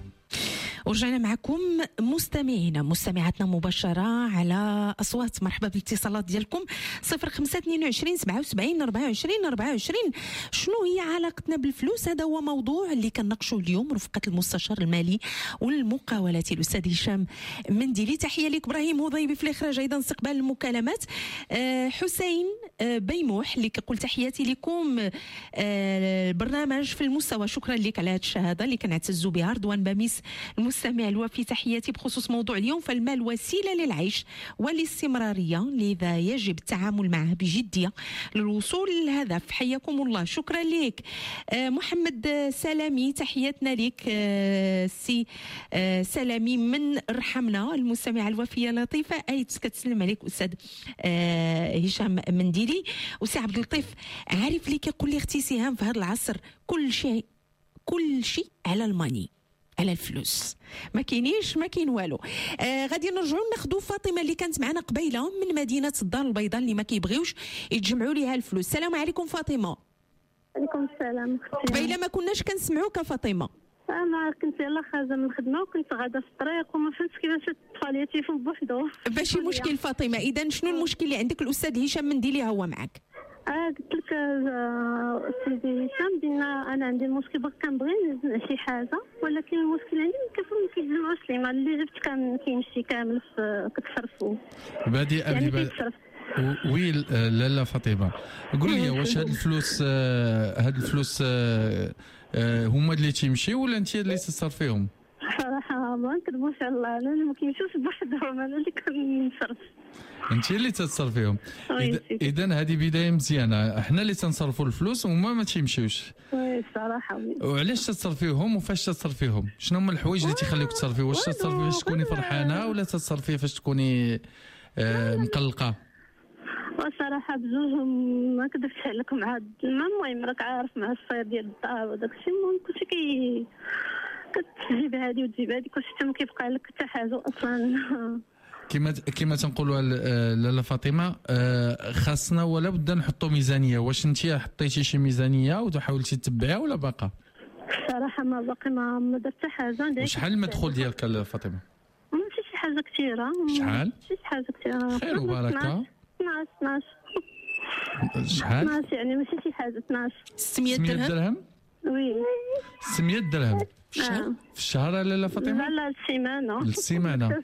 ورجعنا معكم مستمعينا مستمعاتنا مباشرة على أصوات. مرحبا بالاتصالات ديالكم صفر خمسة اثنين وعشرين سبعة وسبعين أربعة وعشرين أربعة وعشرين. شنو هي علاقتنا بالفلوس؟ هذا هو موضوع اللي كنناقشوا اليوم رفقة المستشار المالي والمقاولات الأستاذ هشام منديلي. تحية لك إبراهيم هضيبي في الإخراج، أيضا استقبال المكالمات. أه حسين أه بيموح اللي كيقول تحياتي لكم أه البرنامج في المستوى، شكرا لك على هذه الشهادة اللي كنعتزوا بها. رضوان باميس المستمع الوفي تحياتي بخصوص موضوع اليوم، فالمال وسيلة للعيش والاستمرارية، لذا يجب التعامل معه بجدية للوصول للهدف. حياكم الله، شكرا لك. آه محمد سلامي تحياتنا لك. آه سي آه سلامي من رحمنا المستمعة الوفية لطيفة، أي كتسلم عليك أستاذ آه هشام منديلي. وسي عبد اللطيف عارف لي كيقول لي اختي سهام في هذا العصر كل شيء كل شيء على الماني، على الفلوس، ما كاينيش ما كاين والو. آه غادي نرجعوا ناخذوا فاطمه اللي كانت معنا قبيله من مدينه الدار البيضاء اللي ما كيبغيوش يتجمعوا ليها الفلوس. السلام عليكم فاطمه. عليكم السلام. قبيله ما كناش كنسمعوك فاطمه. انا كنت يلا خارجه من الخدمه وكنت غاده في الطريق وما فهمتش كيفاش الطفال يتيفون بوحدو. ماشي مشكل فاطمه، اذا شنو المشكل اللي عندك؟ الاستاذ هشام منديلي هو معك. اه قلت لك سيدي هشام دينا انا عندي المشكل باغي كنبغي نزرع شي حاجه، ولكن المشكل عندي كيف ما كيتجمعوش لي المال اللي جبت كان كيمشي كامل في كتصرفو بادي يعني ابي كيتصرف. وي لا لا فاطمه قول لي واش هاد الفلوس هاد الفلوس هما اللي تيمشيو ولا انت اللي تصرفيهم؟ صراحه ما نكذبوش على الله، انا اللي ما كيمشيوش بوحدهم، انا اللي كنصرف. انت اللي تتصرفيهم. اذا هذه بدايه مزيانه، احنا اللي تنصرفوا الفلوس وهما ما تيمشيوش. وي صراحه. وعلاش تتصرفيهم وفاش تتصرفيهم؟ شنو هما الحوايج اللي تيخليوك تصرفي؟ واش تتصرفي فاش تكوني فرحانه ولا تتصرفي فاش تكوني آه مقلقه؟ وصراحه بجوجهم ما كذبتش عليكم مع هاد الماء. المهم راك عارف مع الصيد ديال الدار وداك الشيء، المهم كلشي كي كتجيب هادي وتجيب هادي، كلشي حتى ما كيبقى لك حتى حاجه اصلا. كما كما تنقولوا لاله فاطمه، خاصنا ولا بد نحطوا ميزانيه. واش انت حطيتي شي ميزانيه وحاولتي تتبعيها ولا باقا؟ الصراحه ما باقي ما ما درت حتى حاجه. وشحال المدخول ديالك لاله فاطمه؟ ماشي شي حاجه كثيره. شحال؟ ماشي شي حاجه كثيره. خير وبركه. اثناش اثناش شحال؟ اثناش يعني ماشي شي حاجه. اثناش ستمية درهم. وي ستمية درهم في الشهر؟ في الشهر لاله فاطمه؟ لا لا السيمانه. السيمانه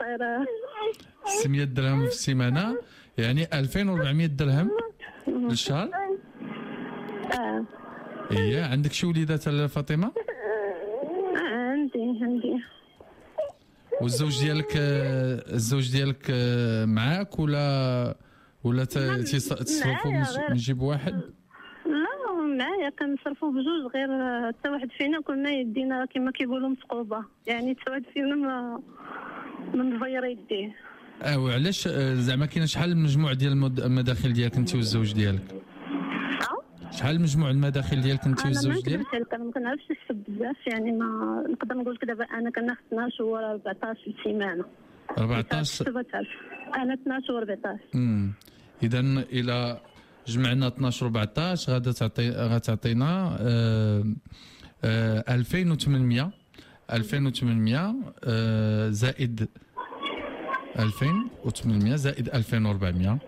ستمية درهم في السيمانه، يعني ألفين وأربعمية درهم للشهر. اه ايه. عندك شي وليدات لاله فاطمه؟ اه عندي عندي. والزوج ديالك الزوج ديالك معاك ولا ولا تصرفوا من جيب واحد؟ لا معايا كنصرفوا بجوج، غير حتى واحد فينا كنا يدينا كما كيقولوا مثقوبه، يعني حتى واحد فينا ما من غير يديه. اه وعلاش زعما كاين شحال المجموع ديال المداخل ديالك انت والزوج ديالك؟ شحال المجموع المداخل ديالك انت والزوج ديالك؟ انا ما كنعرفش نحسب بزاف، يعني ما نقدر نقول لك دابا انا كناخذ اثناش و أربعطاش في السيمانه. أربعطاش انا اثناش و أربعطاش. امم اذا الى جمعنا اثناش و أربعطاش غادا تعطي غتعطينا آه آه ألفين وثمانمية ألفين وثمانمية آه زائد ألفين وثمانمية زائد ألفين وأربعمية،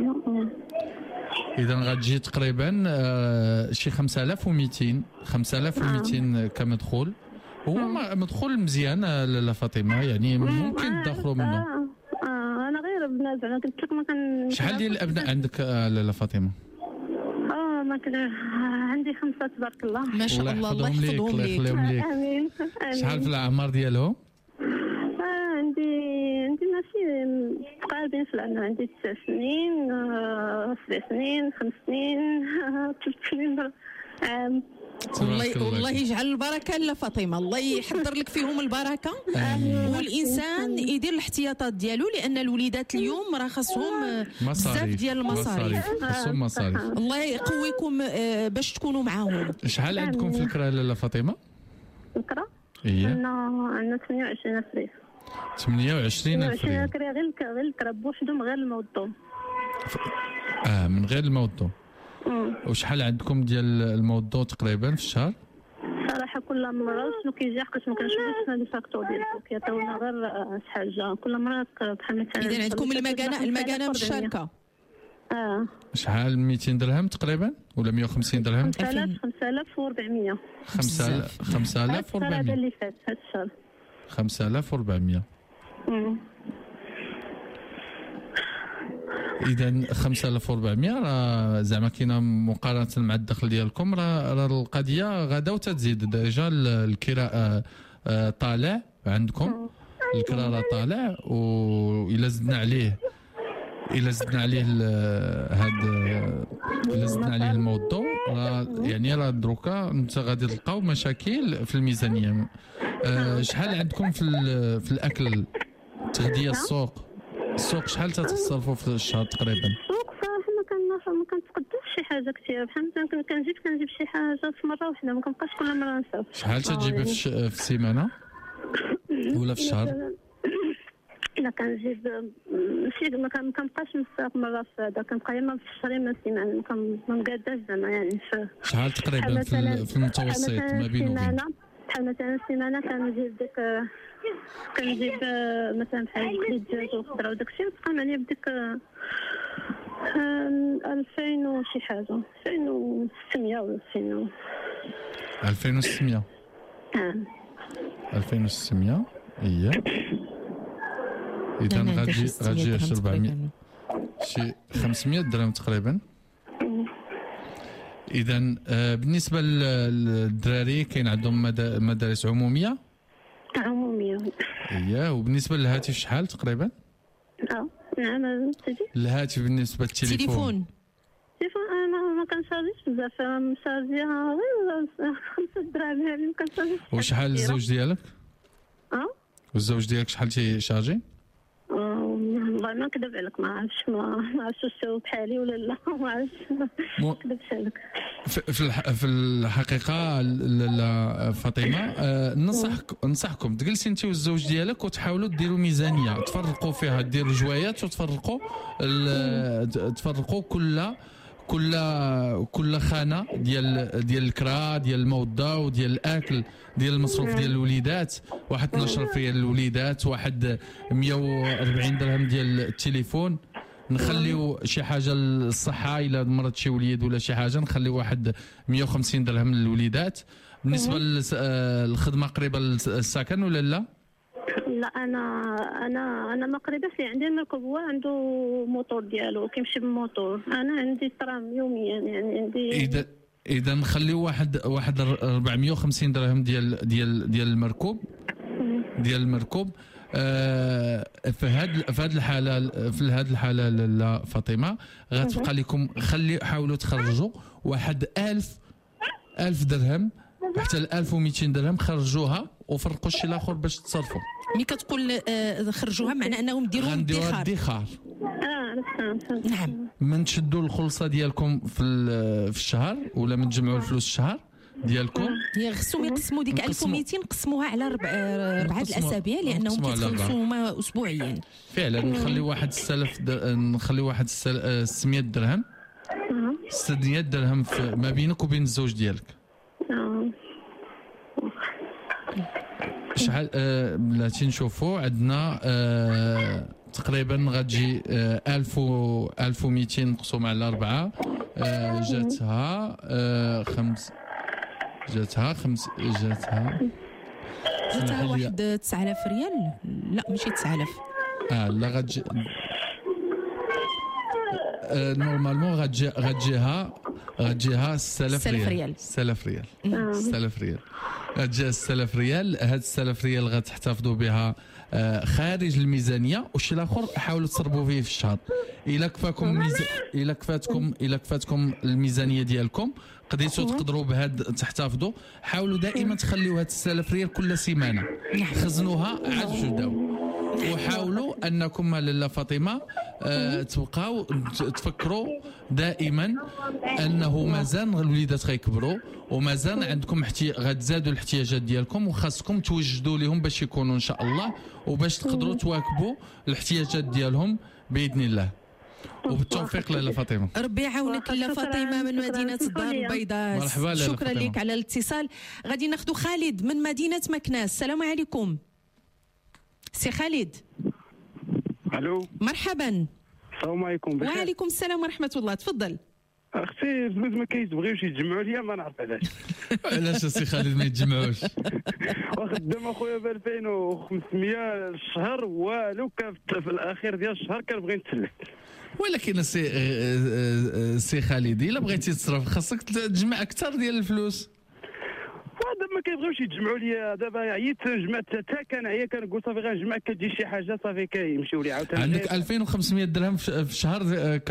اذا غتجي تقريبا آه شي خمسة آلاف ومئتين خمسة آلاف ومئتين كمدخول. هو مدخول مزيان لاله فاطمه، يعني ممكن تدخلوا منه. اه انا غير بنات، انا قلت لك ما كان. شحال ديال الابناء عندك لاله فاطمه؟ اه ما كده عندي خمسة تبارك الله. ما شاء الله، الله يحفظهم ليك. آمين آمين. شحال في الأعمار ديالهم؟ آه عندي عندي ماشي متقاربين في العمر، عندي تسع سنين، آه، سبع سنين، خمس سنين، ثلاث سنين، عام. والله والله يجعل البركه لا فاطمه، الله يحضر لك فيهم البركه. والانسان يدير الاحتياطات ديالو، لان الوليدات اليوم راه خاصهم بزاف ديال المصاريف. خاصهم مصاريف. الله يقويكم باش تكونوا معاهم. شحال عندكم في الكرا لاله فاطمه؟ الكرا؟ ايه عندنا عندنا ثمانية وعشرين ألف ريال. ثمانية وعشرين ألف ريال غير غير الكرا بوحدهم، غير الموضوع. اه من غير الموضوع. وشحال عندكم ديال الموضوع تقريبا في الشهر؟ صراحه كل مره شنو كيجي حقاش ما كنشوفوش هاد الفاكتور ديالو، كيعطيونا غير شي حاجه كل مره بحال مثلا. اذا عندكم المكانه المكانه في الشركه. اه شحال مئتين درهم تقريبا ولا مئة وخمسين درهم؟ خمسة آلاف خمسة آلاف وأربعمية. خمسة آلاف وأربعمية هذا اللي فات هذا الشهر. خمسة آلاف وأربعمية. إذا خمسة آلاف وأربعمية راه زعما كاينه مقارنة مع الدخل ديالكم، راه راه القضية غدا وتتزيد ديجا. الكراء طالع عندكم، الكراء راه طالع، وإلا زدنا عليه إلا زدنا عليه هاد إلا زدنا عليه الموضوع، راه يعني راه دروكا انت غادي تلقاو مشاكل في الميزانية. أه شحال عندكم في في الأكل، التغذية، السوق السوق شحال تتصرفوا في الشهر تقريبا؟ السوق صراحه ما كان ما كنتقدوش شي حاجه كثير، بحال مثلا كنجيب كنجيب شي حاجه في مره واحده، ما كنبقاش كل مره نصرف. شحال تجيبي في, في السيمانه ولا في الشهر؟ لا كنجيب ماشي ما كنبقاش نصرف مره في هذا، كنبقى اما في الشهر اما في السيمانه، ما مقاداش زعما يعني. شحال تقريبا في, في المتوسط ما بين وبين؟ بحال مثلا السيمانه كنجيب ديك كنجيب مثلا بحال خليت الدجاج والخضره وداكشي، تبقى معايا بديك ألفين وشي حاجه، ألفين وستمية ولا ألفين. ألفين وستمية. اه ألفين وستمية. اييه. اذا غادي غادي شي أربعمية، شي خمسمية درهم تقريبا. اذا آه بالنسبه للدراري كاين عندهم مدارس عموميه؟ عموميه. اييه. وبالنسبه للهاتف شحال تقريبا؟ اه نعم سيدي. الهاتف بالنسبه للتليفون؟ التليفون التليفون انا ما كنشارجيش بزاف، مشارجيها غير خمسة دراهم يعني، ما كنشارجيش. وشحال الزوج ديالك؟ اه والزوج ديالك شحال تيشارجي؟ والله ما نكذب عليك، ما عرفتش ما عرفتش واش بحالي ولا لا، ما عرفتش ما نكذبش عليك. في في الحقيقه لا فاطمه، أه ننصحك ننصحكم تجلسي انت والزوج ديالك وتحاولوا ديروا ميزانيه، تفرقوا فيها، ديروا جوايات وتفرقوا تفرقوا كل كل كل خانه ديال ديال الكرا، ديال الموضه، وديال الاكل، ديال المصروف ديال الوليدات، واحد اثناش ألف ريال الوليدات، واحد مئة وأربعين درهم ديال التليفون، نخليو شي حاجه للصحه الا مرض شي وليد ولا شي حاجه، نخليو واحد مئة وخمسين درهم للوليدات. بالنسبه للخدمه قريبه للسكن ولا لا؟ لا انا انا انا ما قريباش لي، عندي المركب هو عنده موتور ديالو كيمشي بالموتور، انا عندي ترام يوميا يعني عندي. اذا اذا نخليو واحد واحد أربعمئة وخمسين درهم ديال ديال ديال المركوب ديال المركوب. آه في هاد في هاد الحاله في هاد الحاله لا فاطمه غتبقى لكم، خلي حاولوا تخرجوا واحد ألف ألف درهم حتى ل ألف ومئتين درهم، خرجوها وفرقوا الشيء الاخر باش تصرفوا. ملي كتقول آه خرجوها معنى انهم ديروا ادخار. ادخار اه نعم. من تشدوا الخلصه ديالكم في في الشهر ولا من تجمعوا الفلوس الشهر ديالكم، هي خصهم يقسموا ديك ألف ومئتين قسموها على ربع ربعه الاسابيع، لانهم كيتخلصوا هما اسبوعيا. فعلا نخلي واحد ستة آلاف در... نخلي واحد ستمئة درهم ستمئة درهم ما بينك وبين الزوج ديالك. شحال آه بلاتي نشوفوا عندنا آه تقريبا غتجي آه ألف و ألف ومئتين نقسم على أربعة، آه جاتها آه خمس جاتها خمس جاتها جاتها واحد تسعة آلاف ريال. لا ماشي تسعة آلاف. اه لا غتجي آه نورمالمون غتجي غتجيها غتجيها ستة آلاف ستة آلاف ريال ريال. ستة آلاف ريال نعم. ستة آلاف ريال غتجي ستة آلاف ريال. هاد ستة آلاف ريال غتحتفظوا بها آه، خارج الميزانيه، والشيء الاخر حاولوا تصرفوا فيه في الشهر. الا كفاكم ميز... الا كفاتكم الا كفاتكم الميزانيه ديالكم قديتوا تقدروا بهاد تحتفظوا. حاولوا دائما تخليوا هاد ستة آلاف ريال كل سيمانه، خزنوها عاد تبداو. وحاولوا انكم لاله فاطمه آه تبقاو تفكروا دائما انه مازال الوليدات غيكبروا ومازال عندكم احتي... غتزادوا الاحتياجات ديالكم، وخاصكم توجدوا لهم باش يكونوا ان شاء الله، وباش تقدروا تواكبوا الاحتياجات ديالهم باذن الله. وبالتوفيق لاله فاطمه. ربي يعاونك لاله فاطمه من مدينه الدار البيضاء. مرحبا لاله شكرا فاطمة. لك على الاتصال. غادي ناخذ خالد من مدينه مكناس. السلام عليكم سي خالد. الو مرحبا. السلام عليكم. وعليكم السلام ورحمه الله. تفضل. اختي الفلوس ما كيتبغيوش يتجمعوا ليا، ما نعرف علاش. علاش سي خالد ما يتجمعوش؟ وخدام اخويا ب ألفين وخمسمية الشهر والو، كان في الاخير ديال الشهر كنبغي نتسلف. ولكن سي سي خالد الا بغيتي تصرف خاصك تجمع اكثر ديال الفلوس. دابا ما كيبغيوش يتجمعوا لي. دابا عييت جمعت حتى كنعيا كنقول صافي غنجمع، كتجي شي حاجه صافي كيمشيو لي عاوتاني. عندك ألفين وخمسمية درهم في الشهر ك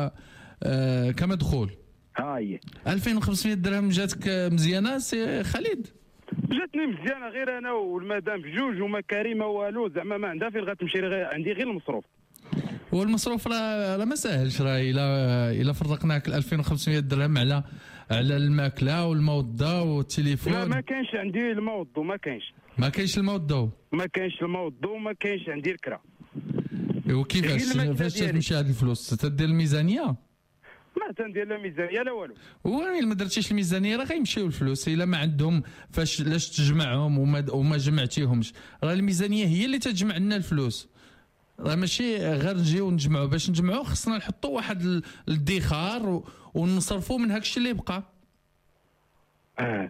كمدخول. ها هي ألفين وخمسمية درهم جاتك مزيانه سي خالد؟ جاتني مزيانه، غير انا والمدام بجوج وما كريمه والو، زعما ما عندها فين غتمشي، عندي غير المصروف. والمصروف راه راه ما ساهلش، راه الا الا فرقناك ألفين وخمسمية درهم على على الماكله والماء والضوء والتليفون. لا ما كاينش عندي الماء والضوء، ما كاينش ما كاينش الماء والضوء ما كاينش الماء والضوء ما كاينش عندي الكرا. وكيفاش فاش تمشي هذه الفلوس؟ تدير الميزانيه؟ ما تندير لا ميزانيه لا والو. وين ما درتيش الميزانيه راه غيمشيو الفلوس. الا ما عندهم فاش لاش تجمعهم وما وما جمعتيهمش، راه الميزانيه هي اللي تجمع لنا الفلوس. راه ماشي غير نجيو نجمعوا. باش نجمعوا خصنا نحطوا واحد الادخار ونصرفوا من هاك الشيء اللي بقى. اه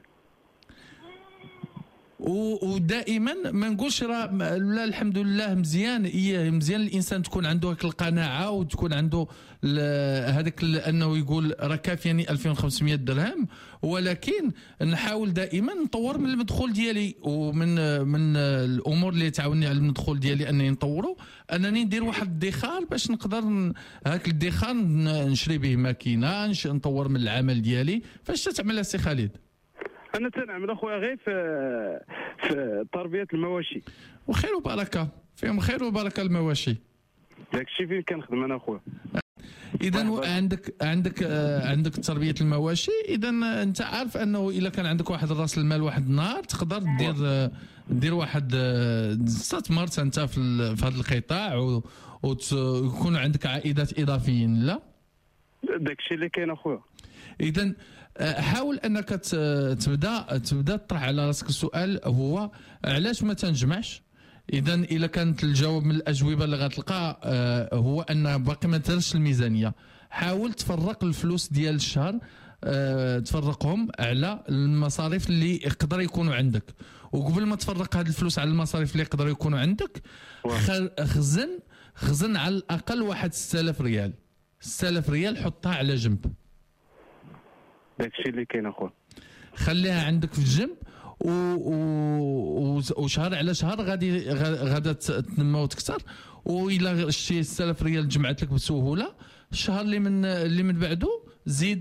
ودائما ما نقولش راه لا الحمد لله مزيان. ايه مزيان الانسان تكون عنده هاك القناعه وتكون عنده هذاك انه يقول راه كافياني ألفين وخمسمية درهم، ولكن نحاول دائما نطور من المدخول ديالي ومن من الامور اللي تعاوني على المدخول ديالي انني نطوروا، انني ندير واحد الادخار باش نقدر هاك الادخار نشري به ماكينه، نطور من العمل ديالي. فاش تعمل السي خالد؟ انا تنعمل اخويا غير في في تربيه المواشي. وخير وبركه فيهم، خير وبركه المواشي. داك الشيء فين كنخدم انا اخويا. اذا عندك عندك آه عندك تربيه المواشي. اذا انت عارف انه الا كان عندك واحد راس المال واحد النهار تقدر دير آه دير واحد آه تستثمر انت في في هذا القطاع ويكون عندك عائدات اضافيين. لا داك الشيء اللي كاين اخويا. اذا حاول انك تبدا تبدا تطرح على راسك السؤال هو علاش ما تنجمعش. اذا الا كانت الجواب من الاجوبه اللي غتلقى هو ان باقي ما درتش الميزانيه، حاول تفرق الفلوس ديال الشهر، تفرقهم على المصاريف اللي يقدر يكونوا عندك. وقبل ما تفرق هذه الفلوس على المصاريف اللي يقدروا يكونوا عندك، خزن خزن على الاقل واحد ستة آلاف ريال. ستة آلاف ريال حطها على جنب. داك الشيء اللي كاين اخويا. خليها عندك في الجنب و... و... وشهر على شهر غادي غادا تنمى وتكثر. وإلا شي ستة آلاف ريال جمعت لك بسهوله، الشهر اللي من اللي من بعده زيد.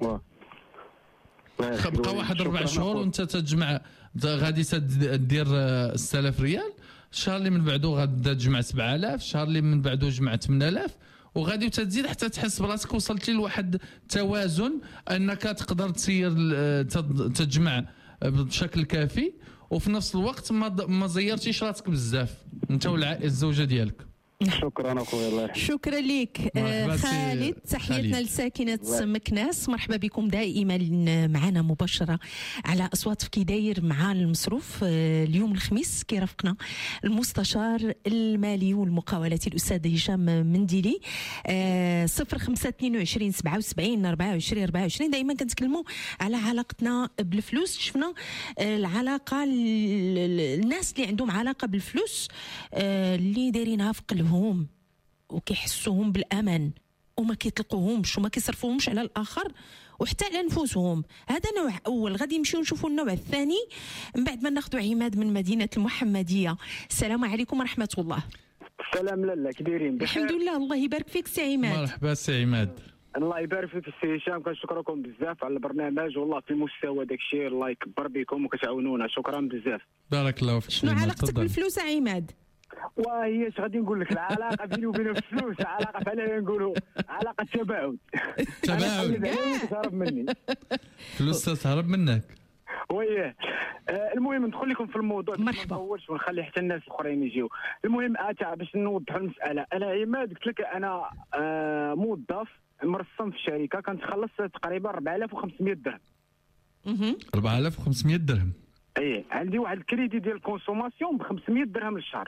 بقى واحد اربع شهور وانت تجمع غادي تدير ستة آلاف ريال. الشهر اللي من بعده غادا تجمع سبعة آلاف، الشهر اللي من بعده جمع ثمانية آلاف، وغادي تزيد حتى تحس براسك وصلتي لواحد توازن انك تقدر تسير تجمع بشكل كافي، وفي نفس الوقت ما ما زيرتيش راسك بزاف انت والعائله الزوجه ديالك. شكرا اخويا الله يحفظك. شكرا لك آه خالد. تحياتنا لساكنه مكناس، مرحبا بكم دائما معنا مباشره على اصوات في كيداير مع المصروف. آه اليوم الخميس كيرافقنا المستشار المالي والمقاولات الاستاذ هشام منديلي. آه صفر خمسة اثنين وعشرين سبعة وسبعين أربعة وعشرين أربعة وعشرين. دائما كنتكلموا على علاقتنا بالفلوس. شفنا آه العلاقه الناس اللي عندهم علاقه بالفلوس آه اللي دايرينها في قلبهم وكيحسوهم بالامان وما كيطلقوهمش وما كيصرفوهمش على الاخر وحتى على نفوسهم. هذا نوع اول. غادي نمشيو نشوفوا النوع الثاني من بعد ما ناخذوا عماد من مدينه المحمديه. السلام عليكم ورحمه الله. السلام لاله كديرين بخير؟ الحمد لله الله يبارك فيك سي عماد. مرحبا سي عماد. الله يبارك فيك السي هشام، كنشكركم بزاف على البرنامج والله في مستوى داك الشيء الله يكبر بكم وكتعاونونا، شكرا بزاف. بارك الله فيك. شنو علاقتك بالفلوس عماد؟ وهي اش غادي نقول لك، العلاقه بيني وبين الفلوس علاقه بحال نقولوا علاقه تباعد. تباعد تهرب مني فلوس تهرب منك. وياه. آه المهم ندخل لكم في الموضوع ما نطولش ونخلي حتى الناس الاخرين يجيو. المهم اتا باش نوضحوا المساله، انا عماد قلت لك انا آه موظف مرسم في الشركه كنتخلص تقريبا أربعة آلاف وخمسمية درهم. اها أربعة آلاف وخمسمية درهم. ايه عندي واحد الكريدي ديال الكونسوماسيون ب خمسمية درهم للشهر.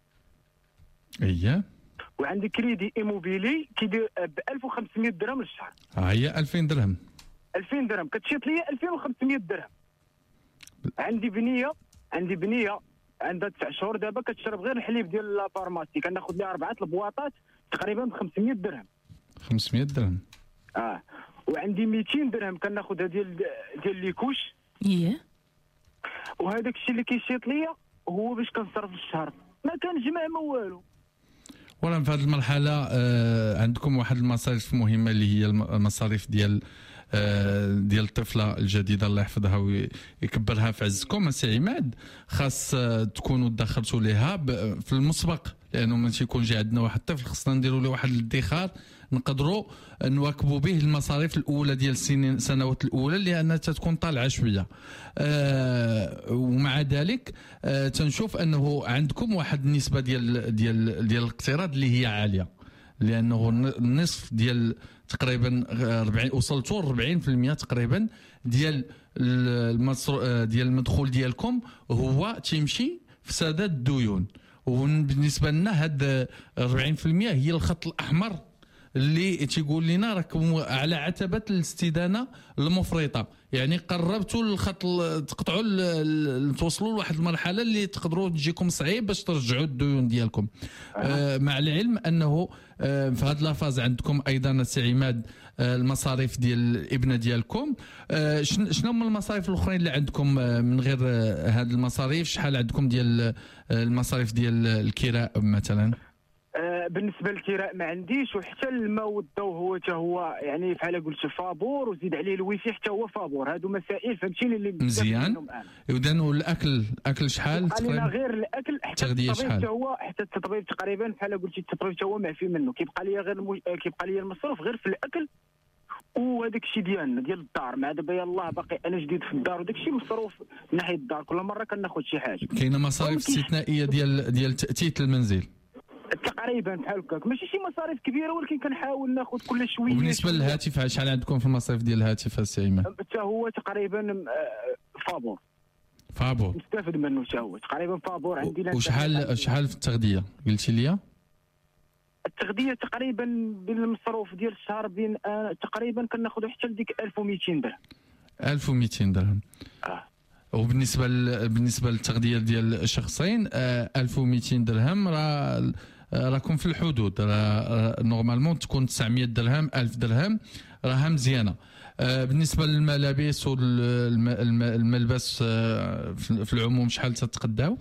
اييه. وعندي كريدي ايموبيلي كيدير ب ألف وخمسمية درهم للشهر. ها هي ألفين درهم. ألفين درهم كتشيط لي ألفين وخمسمية درهم. عندي بنيه عندي بنيه عندها تسع شهور دابا كتشرب غير الحليب ديال لافارماسي، كناخذ لها اربعه البواطات تقريبا ب خمسمية درهم. خمسمية درهم. اه وعندي ميتين درهم كناخذها ديال ديال ليكوش. ايه. وهذاك الشيء اللي كيشيط ليا هو باش كنصرف الشهر، ما كنجمع ما والو. ولا في هذه المرحله آه عندكم واحد المصاريف مهمه اللي هي المصاريف ديال آه ديال الطفله الجديده الله يحفظها ويكبرها في عزكم سي عماد. خاص آه تكونوا دخلتوا ليها في المسبق، لانه ملي تيكون جاي عندنا واحد الطفل خصنا نديروا له واحد الادخار نقدروا نواكبوا به المصاريف الاولى ديال السنين السنوات الاولى لانها تكون طالعه شويه. آه ومع ذلك آه تنشوف انه عندكم واحد النسبه ديال ديال ديال الاقتراض اللي هي عاليه، لانه النصف ديال تقريبا أربعين وصلتوا أربعين بالمئة تقريبا ديال المصر ديال المدخول ديالكم هو تيمشي في سداد الديون. وبالنسبه لنا هاد أربعين بالمئة هي الخط الاحمر اللي تيقول لنا راكم على عتبه الاستدانه المفرطه، يعني قربتوا الخط تقطعوا توصلوا لواحد المرحله اللي تقدروا تجيكم صعيب باش ترجعوا الديون ديالكم. آه مع العلم انه آه في هذه لافاز عندكم ايضا سي عماد آه المصاريف ديال الابنه ديالكم. آه شنو هما المصاريف الاخرين اللي عندكم آه من غير آه هذه المصاريف؟ شحال عندكم ديال آه المصاريف ديال الكراء مثلا؟ آه بالنسبه للكراء ما عنديش، وحتى الماء والضوء هو حتى هو يعني بحال قلت فابور، وزيد عليه الويفي حتى هو فابور. هادو مسائل فهمتيني اللي مزيان. اذا والاكل الاكل شحال تقريبا؟ غير الاكل حتى التغذيه شحال؟ حتى هو حتى التطبيب تقريبا بحال قلتي التطبيب حتى هو معفي منه. كيبقى لي غير المج... كيبقى لي المصروف غير في الاكل وهذاك الشيء ديالنا ديال الدار. مع دابا يلاه باقي انا جديد في الدار وداك الشيء مصروف من ناحيه الدار، كل مره كناخذ شي حاجه. كاينه مصاريف استثنائيه ديال ديال تأتيت المنزل تقريبا بحال هكاك، ماشي شي مصاريف كبيره ولكن كنحاول ناخذ كل شويه. وبالنسبه للهاتف شحال عندكم في المصاريف ديال الهاتف السي عماد؟ حتى هو تقريبا فابور فابور نستافد منه حتى هو تقريبا فابور عندي. وشحال شحال في التغذيه قلتي لي؟ التغذيه تقريبا بالمصروف ديال الشهر بين آه تقريبا كناخذ حتى لديك ألف ومئتين درهم. ألف ومئتين درهم. اه وبالنسبه بالنسبه للتغذيه ديال الشخصين آه ألف ومئتين درهم راه راكم في الحدود، راه نورمالمون تكون تسعمية درهم ألف درهم راها مزيانه. آه بالنسبه للملابس والملبس آه في العموم شحال تتقداو؟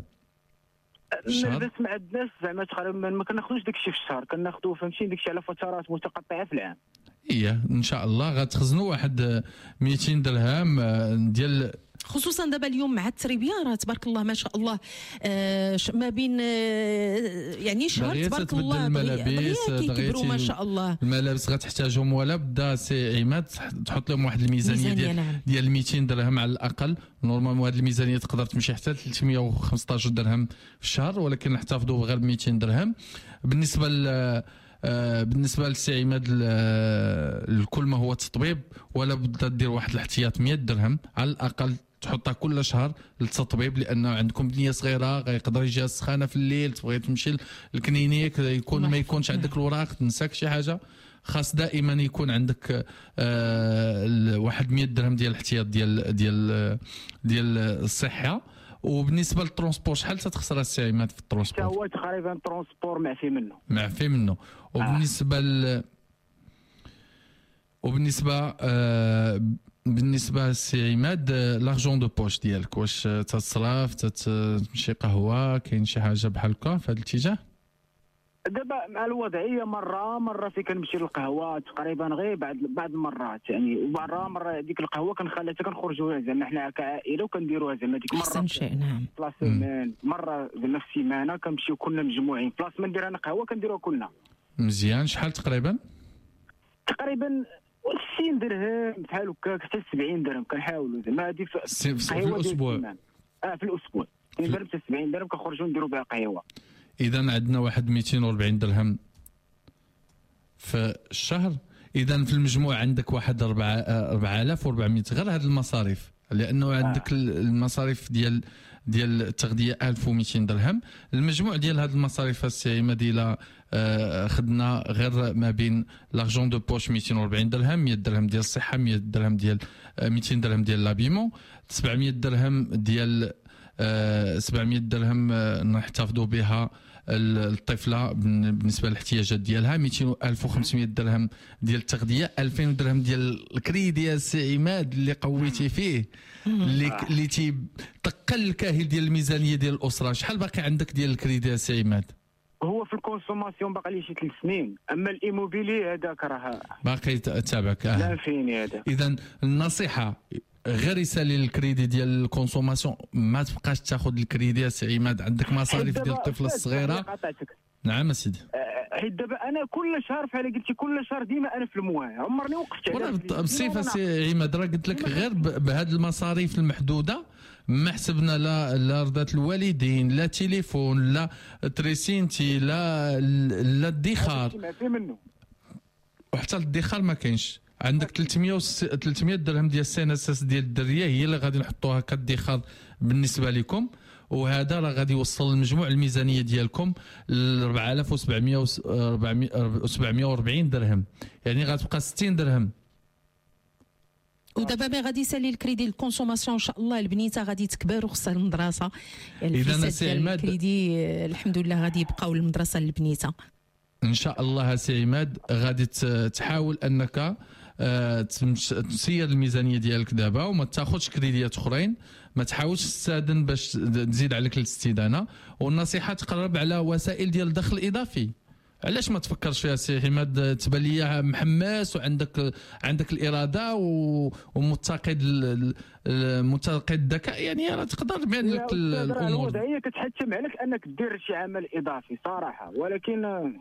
الملبس مع الناس زعما تقريبا ما كناخذوش داكشي في الشهر، كناخذوا فهمتي داكشي على فترات متقطعه في العام. ايه ان شاء الله غتخزنوا واحد مئتين درهم ديال، خصوصا دابا اليوم مع التربيه راه تبارك الله ما شاء الله آه ما بين آه يعني شهر تبارك الله الملابس كيكبروا ما شاء الله. الملابس غتحتاجهم ولا بدا سي عماد تحط لهم واحد الميزانيه ديال نعم. ديال مئتين درهم على الاقل. نورمالمون هذه الميزانيه تقدر تمشي حتى ثلاثمية وخمسطاش درهم في الشهر، ولكن نحتفظوا غير مئتين درهم. بالنسبه ل آه بالنسبه للسي عماد لكل ما هو تطبيب ولا بد دير واحد الاحتياط مئة درهم على الاقل تحطها كل شهر للتطبيب، لانه عندكم بنيه صغيره غيقدر يجيها السخانه في الليل تبغي تمشي للكلينيك يكون ما يكونش عندك الوراق تنساك شي حاجه. خاص دائما يكون عندك آه واحد مئة درهم ديال الاحتياط ديال ديال ديال الصحه. وبالنسبه للترونسبور شحال تتخسر السي عماد في الترونسبور؟ هو تقريبا ترونسبور معفي منه معفي منه. وبالنسبه ل وبالنسبه آه بالنسبه سي عماد لارجون دو بوش ديالك واش تتصرف تمشي قهوه كاين شي حاجه بحال هكا في هذا الاتجاه؟ دابا مع الوضعيه مره مره في كنمشي للقهوه تقريبا غير بعد بعض المرات يعني ومره مره ديك القهوه كنخليها حتى كنخرجوا زعما حنا كعائله وكنديروها زعما ديك مره احسن شيء نعم بلاصه مره زعما في السيمانه كنمشيو كلنا مجموعين بلاص ما ندير انا قهوه كنديروها كلنا. مزيان. شحال تقريبا؟ تقريبا ستين درهم بحال هكا حتى سبعين درهم كنحاولوا زعما هذه في, في, في الاسبوع. اه في الاسبوع ستين درهم حتى سبعين درهم كنخرجوا نديروا بها قهوه. اذا عندنا واحد مئتين وأربعين درهم في الشهر. اذا في المجموع عندك واحد أربعة آلاف وأربعمائة غير هذه المصاريف لانه عندك آه. المصاريف ديال ديال التغذيه ألف ومئتين درهم. المجموع ديال هذه المصاريف السي عماد الى آه خدنا غير ما بين لارجون دو بوش مئتين وأربعين درهم، مئة درهم ديال الصحه، مئة درهم ديال آه مئتين درهم ديال لابيمون، سبعمائة درهم ديال آه سبعمائة درهم آه نحتفظوا بها الطفله بالنسبه للاحتياجات ديالها، مئتين ألف وخمسمائة درهم ديال التغذيه، ألفين درهم ديال الكريدي السي عماد اللي قويتي فيه اللي اللي تيتقل الكاهل ديال الميزانيه ديال الاسره. شحال باقي عندك ديال الكريدي السي عماد؟ هو في الكونسوماسيون باقي لي شي ثلاث سنين، اما الايموبيلي هذاك راه باقي تابعك. آه. لا فيني هذا. اذا النصيحه غير يسالي الكريدي ديال الكونسوماسيون، ما تبقاش تاخذ الكريدي السي عماد، عندك مصاريف ديال الطفله الصغيره. نعم اسيدي. حيت دابا انا كل شهر بحال قلتي كل شهر ديما انا في المواه عمرني وقفت على بصفه سي عماد راه قلت لك غير بهذه المصاريف المحدوده ما حسبنا لا لا رضات الوالدين لا تليفون لا تريسينتي لا لا الادخار، وحتى الادخار ما كاينش. عندك ثلاثمائة ثلاثمائة درهم ديال السيناساس ديال الدريه هي اللي غادي نحطوها كادخار بالنسبه لكم، وهذا راه غادي يوصل المجموع الميزانيه ديالكم ل أربعة آلاف وسبعمائة وأربعين درهم، يعني غتبقى ستين درهم. ودابا ما غادي يسالي الكريدي الكونسوماسيون ان شاء الله البنيته غادي تكبر وخصها المدرسه، يعني اذا سي عماد الكريدي الحمد لله غادي يبقاو المدرسه للبنيته ان شاء الله. سي عماد غادي تحاول انك تسير الميزانيه ديالك دابا وما تاخذش كريديات اخرين، ما تحاولش تستاذن باش تزيد عليك الاستدانه، والنصيحه تقرب على وسائل ديال الدخل الاضافي. علاش ما تفكرش فيها سي عماد؟ تبان لي محماس وعندك عندك الاراده ومتقد متقد الذكاء، يعني راه تقدر بان لك الامور. الوضعيه كتحتم عليك انك دير شي عمل اضافي صراحه، ولكن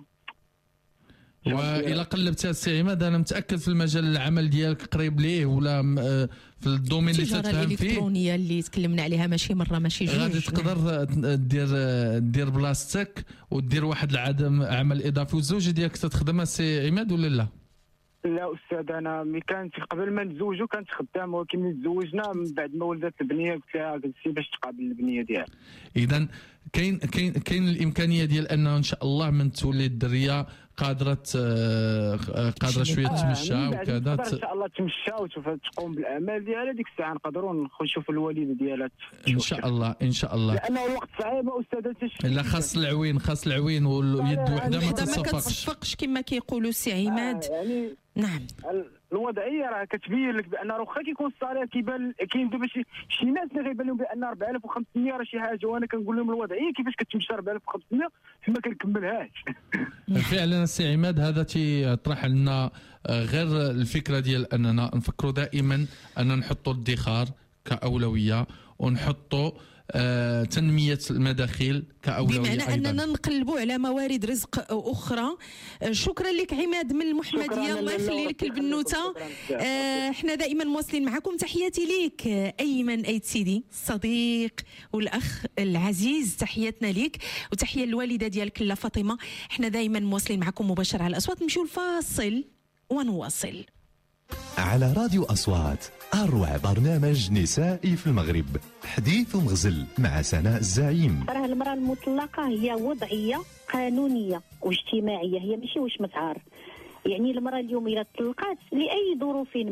والى قلبت السي عماد انا متاكد في المجال العمل ديالك قريب ليه ولا في الدومين اللي تتفهم فيه الالكترونيه اللي تكلمنا عليها ماشي مره ماشي جوج، غادي تقدر دير دير بلاصتك ودير واحد العدم عمل اضافي. والزوجه ديالك تخدم السي عماد ولا لا؟ لا استاذ انا ملي كانت قبل ما نتزوجوا كانت خدامه، ولكن ملي تزوجنا من بعد ما ولدت البنيه قلت لها جلسي باش تقابل البنيه ديالها. اذا كاين كاين كاين الامكانيه ديال انه ان شاء الله من تولي الدريه قادره قادره شويه تمشى آه وكذا ان شاء الله تمشى وتشوف تقوم بالاعمال ديالها، ديك الساعه نقدروا نشوفوا الوالده ديالها ان شاء الله ان شاء الله، لانه الوقت صعيب استاذ. لا خاص العوين خاص العوين واليد وحده ما تصفقش ما كتصفقش كما كيقولوا السي عماد. آه يعني نعم الوضعيه راه كتبين لك بان واخا كيكون الصالير كيبان كاين دابا شي شي ناس اللي غيبان لهم بان أربعة آلاف وخمسمائة راه شي حاجه، وانا كنقول لهم الوضعيه كيفاش كتمشي أربعة آلاف وخمسمائة فما كنكملهاش. فعلا السي عماد هذا تيطرح لنا غير الفكره ديال اننا نفكروا دائما ان نحطوا الادخار كاولويه ونحطوا آه تنميه المداخيل كاولويه، بمعنى اننا نقلبوا على موارد رزق اخرى. آه شكرا لك عماد من المحمديه، الله يخلي لك البنوته. آه احنا دائما مواصلين معكم. تحياتي ليك آه ايمن ايت سيدي الصديق والاخ العزيز، تحياتنا ليك وتحيه للوالده ديالك لا فاطمه. احنا دائما مواصلين معكم مباشر على الاصوات. نمشيو الفاصل ونواصل على راديو أصوات، أروع برنامج نسائي في المغرب، حديث ومغزل مع سناء الزعيم. راه المرأة المطلقة هي وضعية قانونية واجتماعية، هي ماشي واش متعار. يعني المرأة اليوم إذا طلقات لأي ظروف ما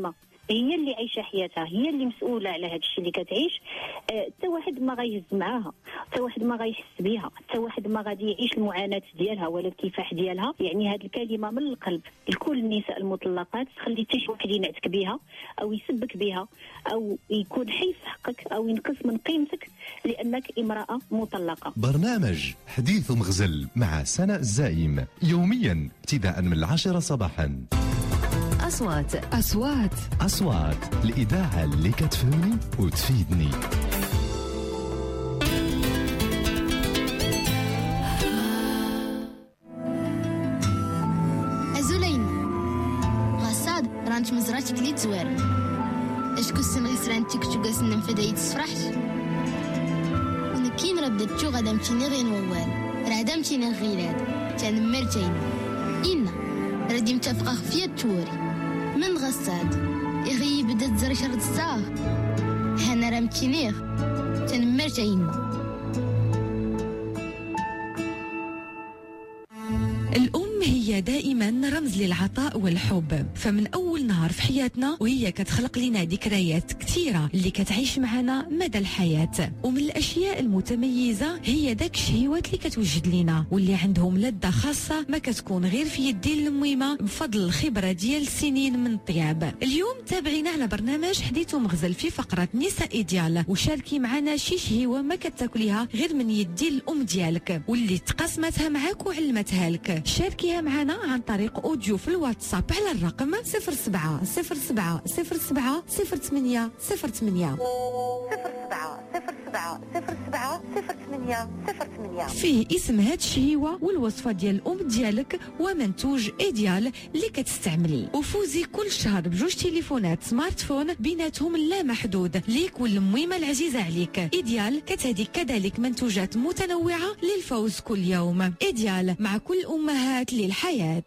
هي اللي عايشه حياتها، هي اللي مسؤوله على هذا الشيء اللي كتعيش. حتى أه واحد ما غيهز معاها، حتى واحد ما غيحس بها، حتى واحد ما غادي يعيش المعاناه ديالها ولا الكفاح ديالها. يعني هذه الكلمه من القلب لكل النساء المطلقات، تخلي حتى شي واحد ينعتك بها او يسبك بها او يكون حي في حقك او ينقص من قيمتك لانك امراه مطلقه. برنامج حديث مغزل مع سناء الزايم يوميا ابتداء من العاشرة صباحا. أصوات أصوات أصوات الإذاعة اللي كتفهمني وتفيدني. أزولين غصاد رانت مزراتك لي تزوار اشكو السن غيسرانتك تشوكاس ننفدايت السفرحش ونكين رددتو غادا متيني غير نوال رادا متيني غيلاد تان مرتين إنا ردي متفقه فيا التوري من غصاد يغي بدات زري شرد الصاغ هانا رامتينيغ تنمرت عينا. الأم هي دائما رمز للعطاء والحب، فمن أول نهار في حياتنا وهي كتخلق لنا ذكريات كثيرة اللي كتعيش معنا مدى الحياة. ومن الأشياء المتميزة هي داك الشهيوات اللي كتوجد لنا واللي عندهم لذة خاصة ما كتكون غير في يدين الميمة بفضل الخبرة ديال سنين من الطياب. اليوم تابعينا على برنامج حديث مغزل في فقرة نساء إيديال، وشاركي معنا شي شهيوة ما كتاكليها غير من يدين الأم ديالك واللي تقاسمتها معاك وعلمتها لك. شاركيها معنا عن طريق أوديو في الواتساب على الرقم صفر سبعة صفر سبعة صفر سبعة صفر ثمانية صفر ثمانية صفر سبعة صفر سبعة صفر سبعة صفر ثمانية صفر ثمانية. فيه اسم هاد الشهيوة والوصفة ديال الأم ديالك ومنتوج إيديال اللي كتستعملي، وفوزي كل شهر بجوج تليفونات سمارت فون بيناتهم لا محدود ليك والميمة العزيزة عليك. إيديال كتهديك كذلك منتوجات متنوعة للفوز كل يوم. إيديال مع كل أمهات للحياة.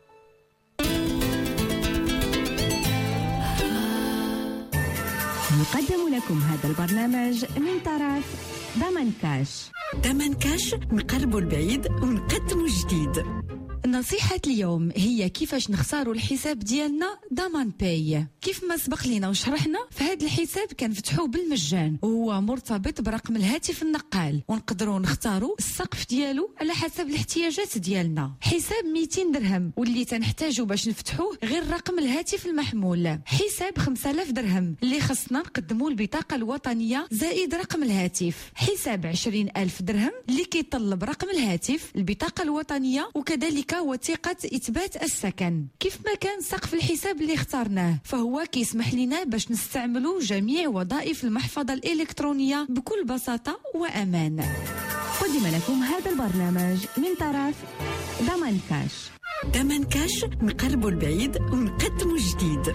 نقدم لكم هذا البرنامج من طرف ضمن كاش. ضمن كاش نقربوا البعيد ونقدموا الجديد. نصيحة اليوم هي كيفاش نختاروا الحساب ديالنا ضمان باي. كيف ما سبق لينا وشرحنا فهاد الحساب كنفتحوه بالمجان وهو مرتبط برقم الهاتف النقال، ونقدروا نختاروا السقف ديالو على حسب الاحتياجات ديالنا. حساب مئتين درهم واللي تنحتاجوا باش نفتحوه غير رقم الهاتف المحمول. حساب خمسة آلاف درهم اللي خصنا نقدموا البطاقة الوطنية زائد رقم الهاتف. حساب عشرين ألف درهم اللي كيطلب رقم الهاتف، البطاقة الوطنية وكذلك وثيقة إثبات السكن. كيف ما كان سقف الحساب اللي اخترناه فهو كيسمح لنا باش نستعملوا جميع وظائف المحفظة الإلكترونية بكل بساطة وأمان. قدم لكم هذا البرنامج من طرف ضمن كاش. ضمن كاش نقربوا البعيد ونقدموا الجديد.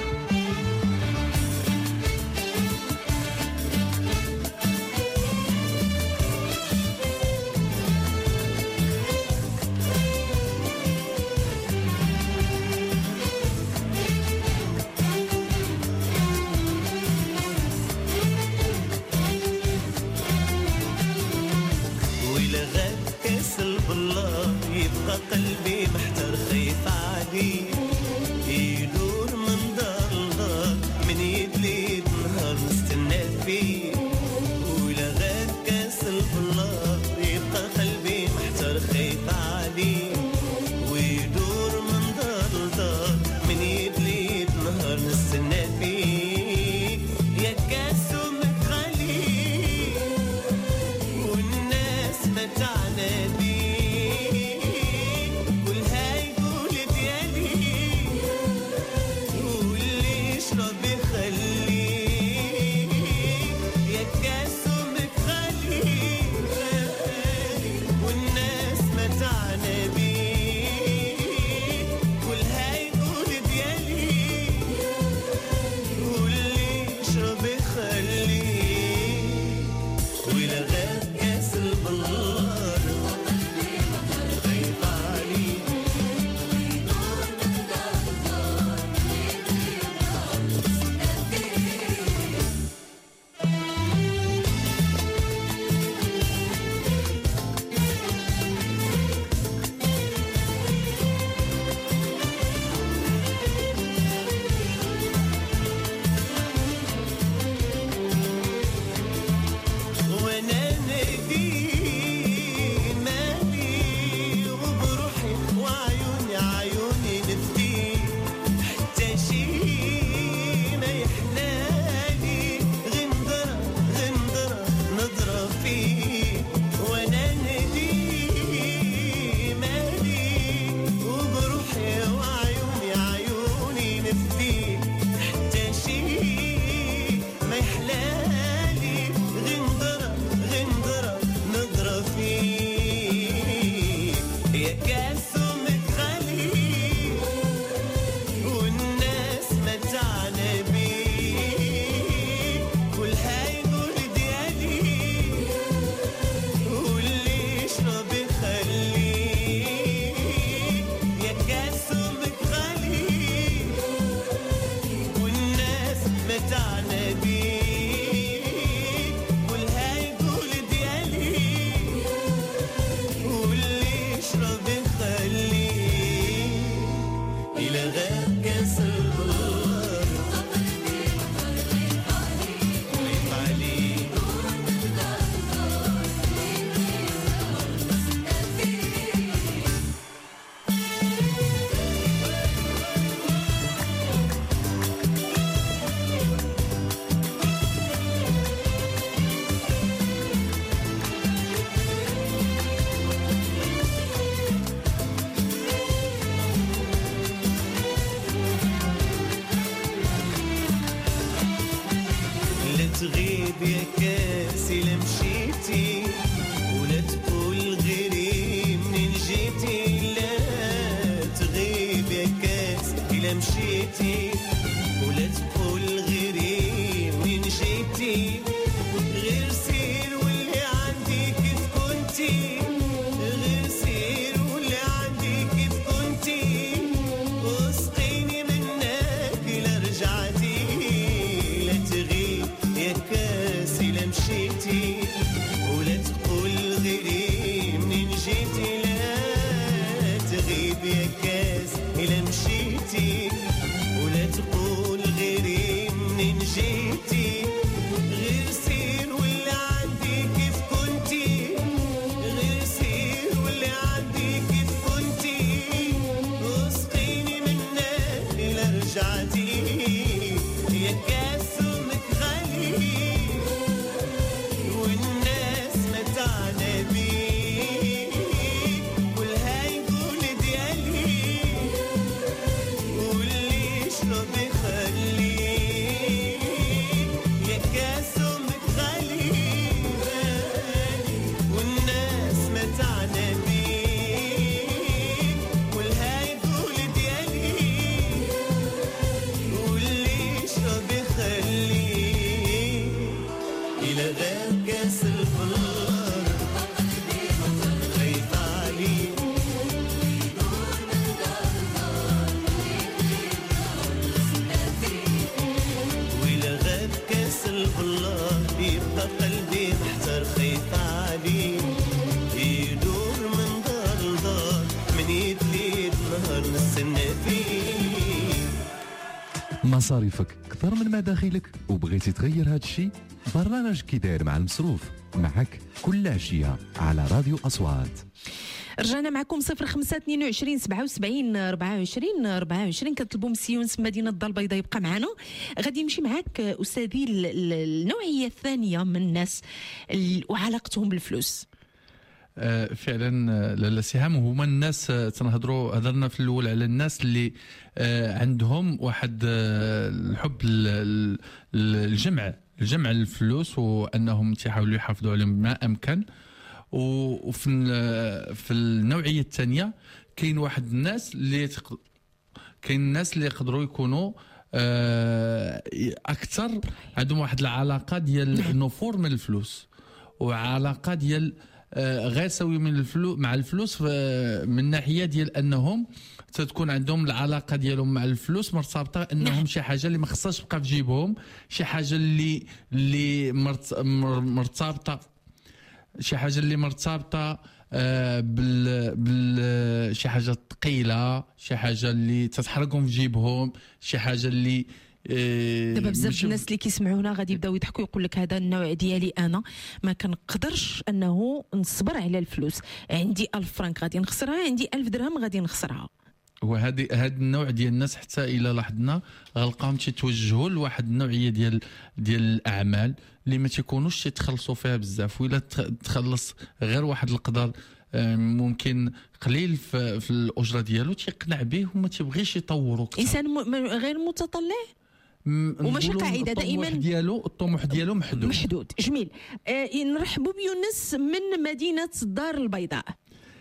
قلبي محتار خايف عليه يدور من دار الله من يد ليد نهار نستنى فيه ولا غير كاس البلا يبقى قلبي محتار خايف عليه ويدور من دار لدار من يد ليد نهار نستنى فيه يا كاس متغلي والناس متعنا بيه يا كاس امك غالي والناس متعنا بيه كلها يقول ديالي واللي يشرب يخليه يا كاس امك غالي والناس متعنا بيه كلها يقول ديالي واللي يشرب يخليه إلى غير كاس البر ضيف عليه لا تغيب يا كاسي لا مشيتي ولا تقول غيري منين جيتي لا تغيب يا كاسي لا مشيتي ولا تقول غيري منين جيتي غير سير واللي عندي كيف كنتي غير سير واللي عندي كيف كنتي واسقيني منك إلى رجعتي لا تغيب يا كاسي لا مشيتي ولا تقول غيري منين جيتي لا تغيب يا كاسي لا مشيتي ولا تقول غيري منين جيتي غير سير واللي عندي كيف كنتي غير سير واللي عندي كيف كنتي واسقيني منك إلى رجعتي يا كاس امك غالي والناس متعنا بيه كلها يقول ديالي واللي يشرب يخليه يا كاس امك غالي والناس متعنا بيه كلها يقول ديالي واللي يشرب يخليه إلى غير كاس الفلار خايف عليه وإلى غير كاس الفلار يبقى قلبي محتار خايف عليه يدور من دار لدار من يد ليد نهار نستنى فيه مصاريفك أكثر من مداخلك وبغيتي تغير هذا الشيء؟ برنامج كي داير مع المصروف معك كل عشية على راديو أصوات. رجعنا معكم صفر خمسة اثنين وعشرين سبعة وسبعين أربعة وعشرين أربعة وعشرين. كتطلبوا مسيونس في مدينة الدار البيضاء يبقى معنا. غادي نمشي معاك أستاذي النوعية الثانية من الناس وعلاقتهم بالفلوس. آه، فعلا آه، لاله سهام هما الناس آه، تنهضروا هضرنا في الاول على الناس اللي آه، عندهم واحد آه، الحب ال- ال- الجمع الجمع الفلوس وانهم تيحاولوا يحافظوا عليهم ما امكن. و- وفي ال- في النوعيه الثانيه كاين واحد الناس اللي تق... كاين الناس اللي يقدروا يكونوا آه، اكثر عندهم واحد العلاقه ديال النفور من الفلوس وعلاقه ديال آه، غير سوي من الفلوس مع الفلوس ف- من ناحيه ديال انهم تتكون عندهم العلاقه ديالهم مع الفلوس مرتبطه انهم شي حاجه اللي ما خصهاش تبقى في جيبهم شي حاجه اللي اللي مرت- مر- مرتبطه شي حاجه اللي مرتبطه آه، بال بال شي حاجه ثقيله شي حاجه اللي تتحرقهم في جيبهم شي حاجه اللي آه، دابا بزاف ماشي- الناس اللي كيسمعونا غادي يبداو يضحكوا يقول لك هذا النوع ديالي انا ما كنقدرش انه نصبر على الفلوس. عندي ألف فرنك غادي نخسرها عندي ألف درهم غادي نخسرها. وهذه هذا النوع ديال الناس حتى الى لاحظنا غلقاهم تيتوجهوا لواحد النوعيه ديال ديال الاعمال اللي ما تيكونوش تيتخلصوا فيها بزاف ولا تخ- تخلص غير واحد القدر آه، ممكن قليل في, في الاجره ديالو تيقنع به وما تيبغيش يطوروا اكثر. انسان م- م- غير متطلع وماشي نقولوا قاعده دائما الطموح ديالو الطموح ديالو محدود محدود. جميل. آه نرحبوا بيونس من مدينه الدار البيضاء.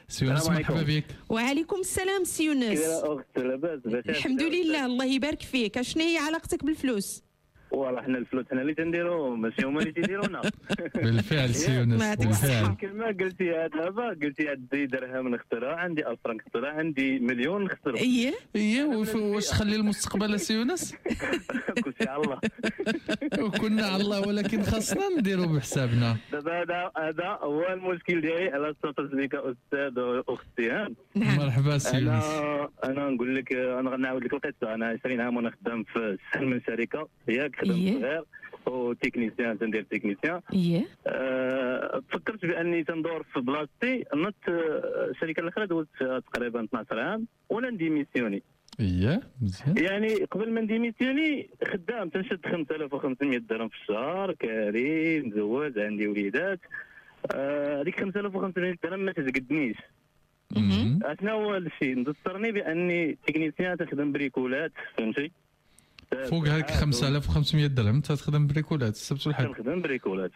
سي يونس مرحبا بك. وعليكم السلام سي يونس. كيفاش اخت لاباس؟ الحمد لله الله يبارك فيك. اشنو هي علاقتك بالفلوس؟ والله حنا الفلوس حنا اللي تنديرو ماشي هما اللي تيديرونا. بالفعل سي يونس بالفعل. كلمه قلتيها دابا قلتي عندي درهم نخسرها، عندي ألف فرنك نخسرها، عندي مليون نخسرها. اييه اييه واش تخلي المستقبل سي يونس؟ كلشي على الله. وكنا على الله ولكن خاصنا نديرو بحسابنا. دابا هذا هذا هو المشكل ديالي. على اتصلت بك استاذ واختي. مرحبا سي يونس. انا انا نقول لك انا غنعاود لك القصه. انا عشرين عام وانا خدام في السهل من شركه ياك خدام صغير وتكنيسيان تندير تكنيسيان. اييه أه فكرت باني تندور في بلاصتي. نط الشركه الاخرى دوزت فيها تقريبا اثنا عشر عام وانا نديميسيوني. اييه مزيان. يعني قبل ما نديميسيوني خدام تنشد خمسة آلاف وخمسمية درهم في الشهر، كريم مزوج عندي وليدات. هذيك أه خمسة آلاف وخمسمية درهم ما تزقدنيش. اشنا هو الشيء ندسترني باني تكنيسيان تخدم بريكولات فهمتي. فوق هاك خمسة آلاف وخمسمية درهم تخدم بريكولات السبت والحد. تخدم بريكولات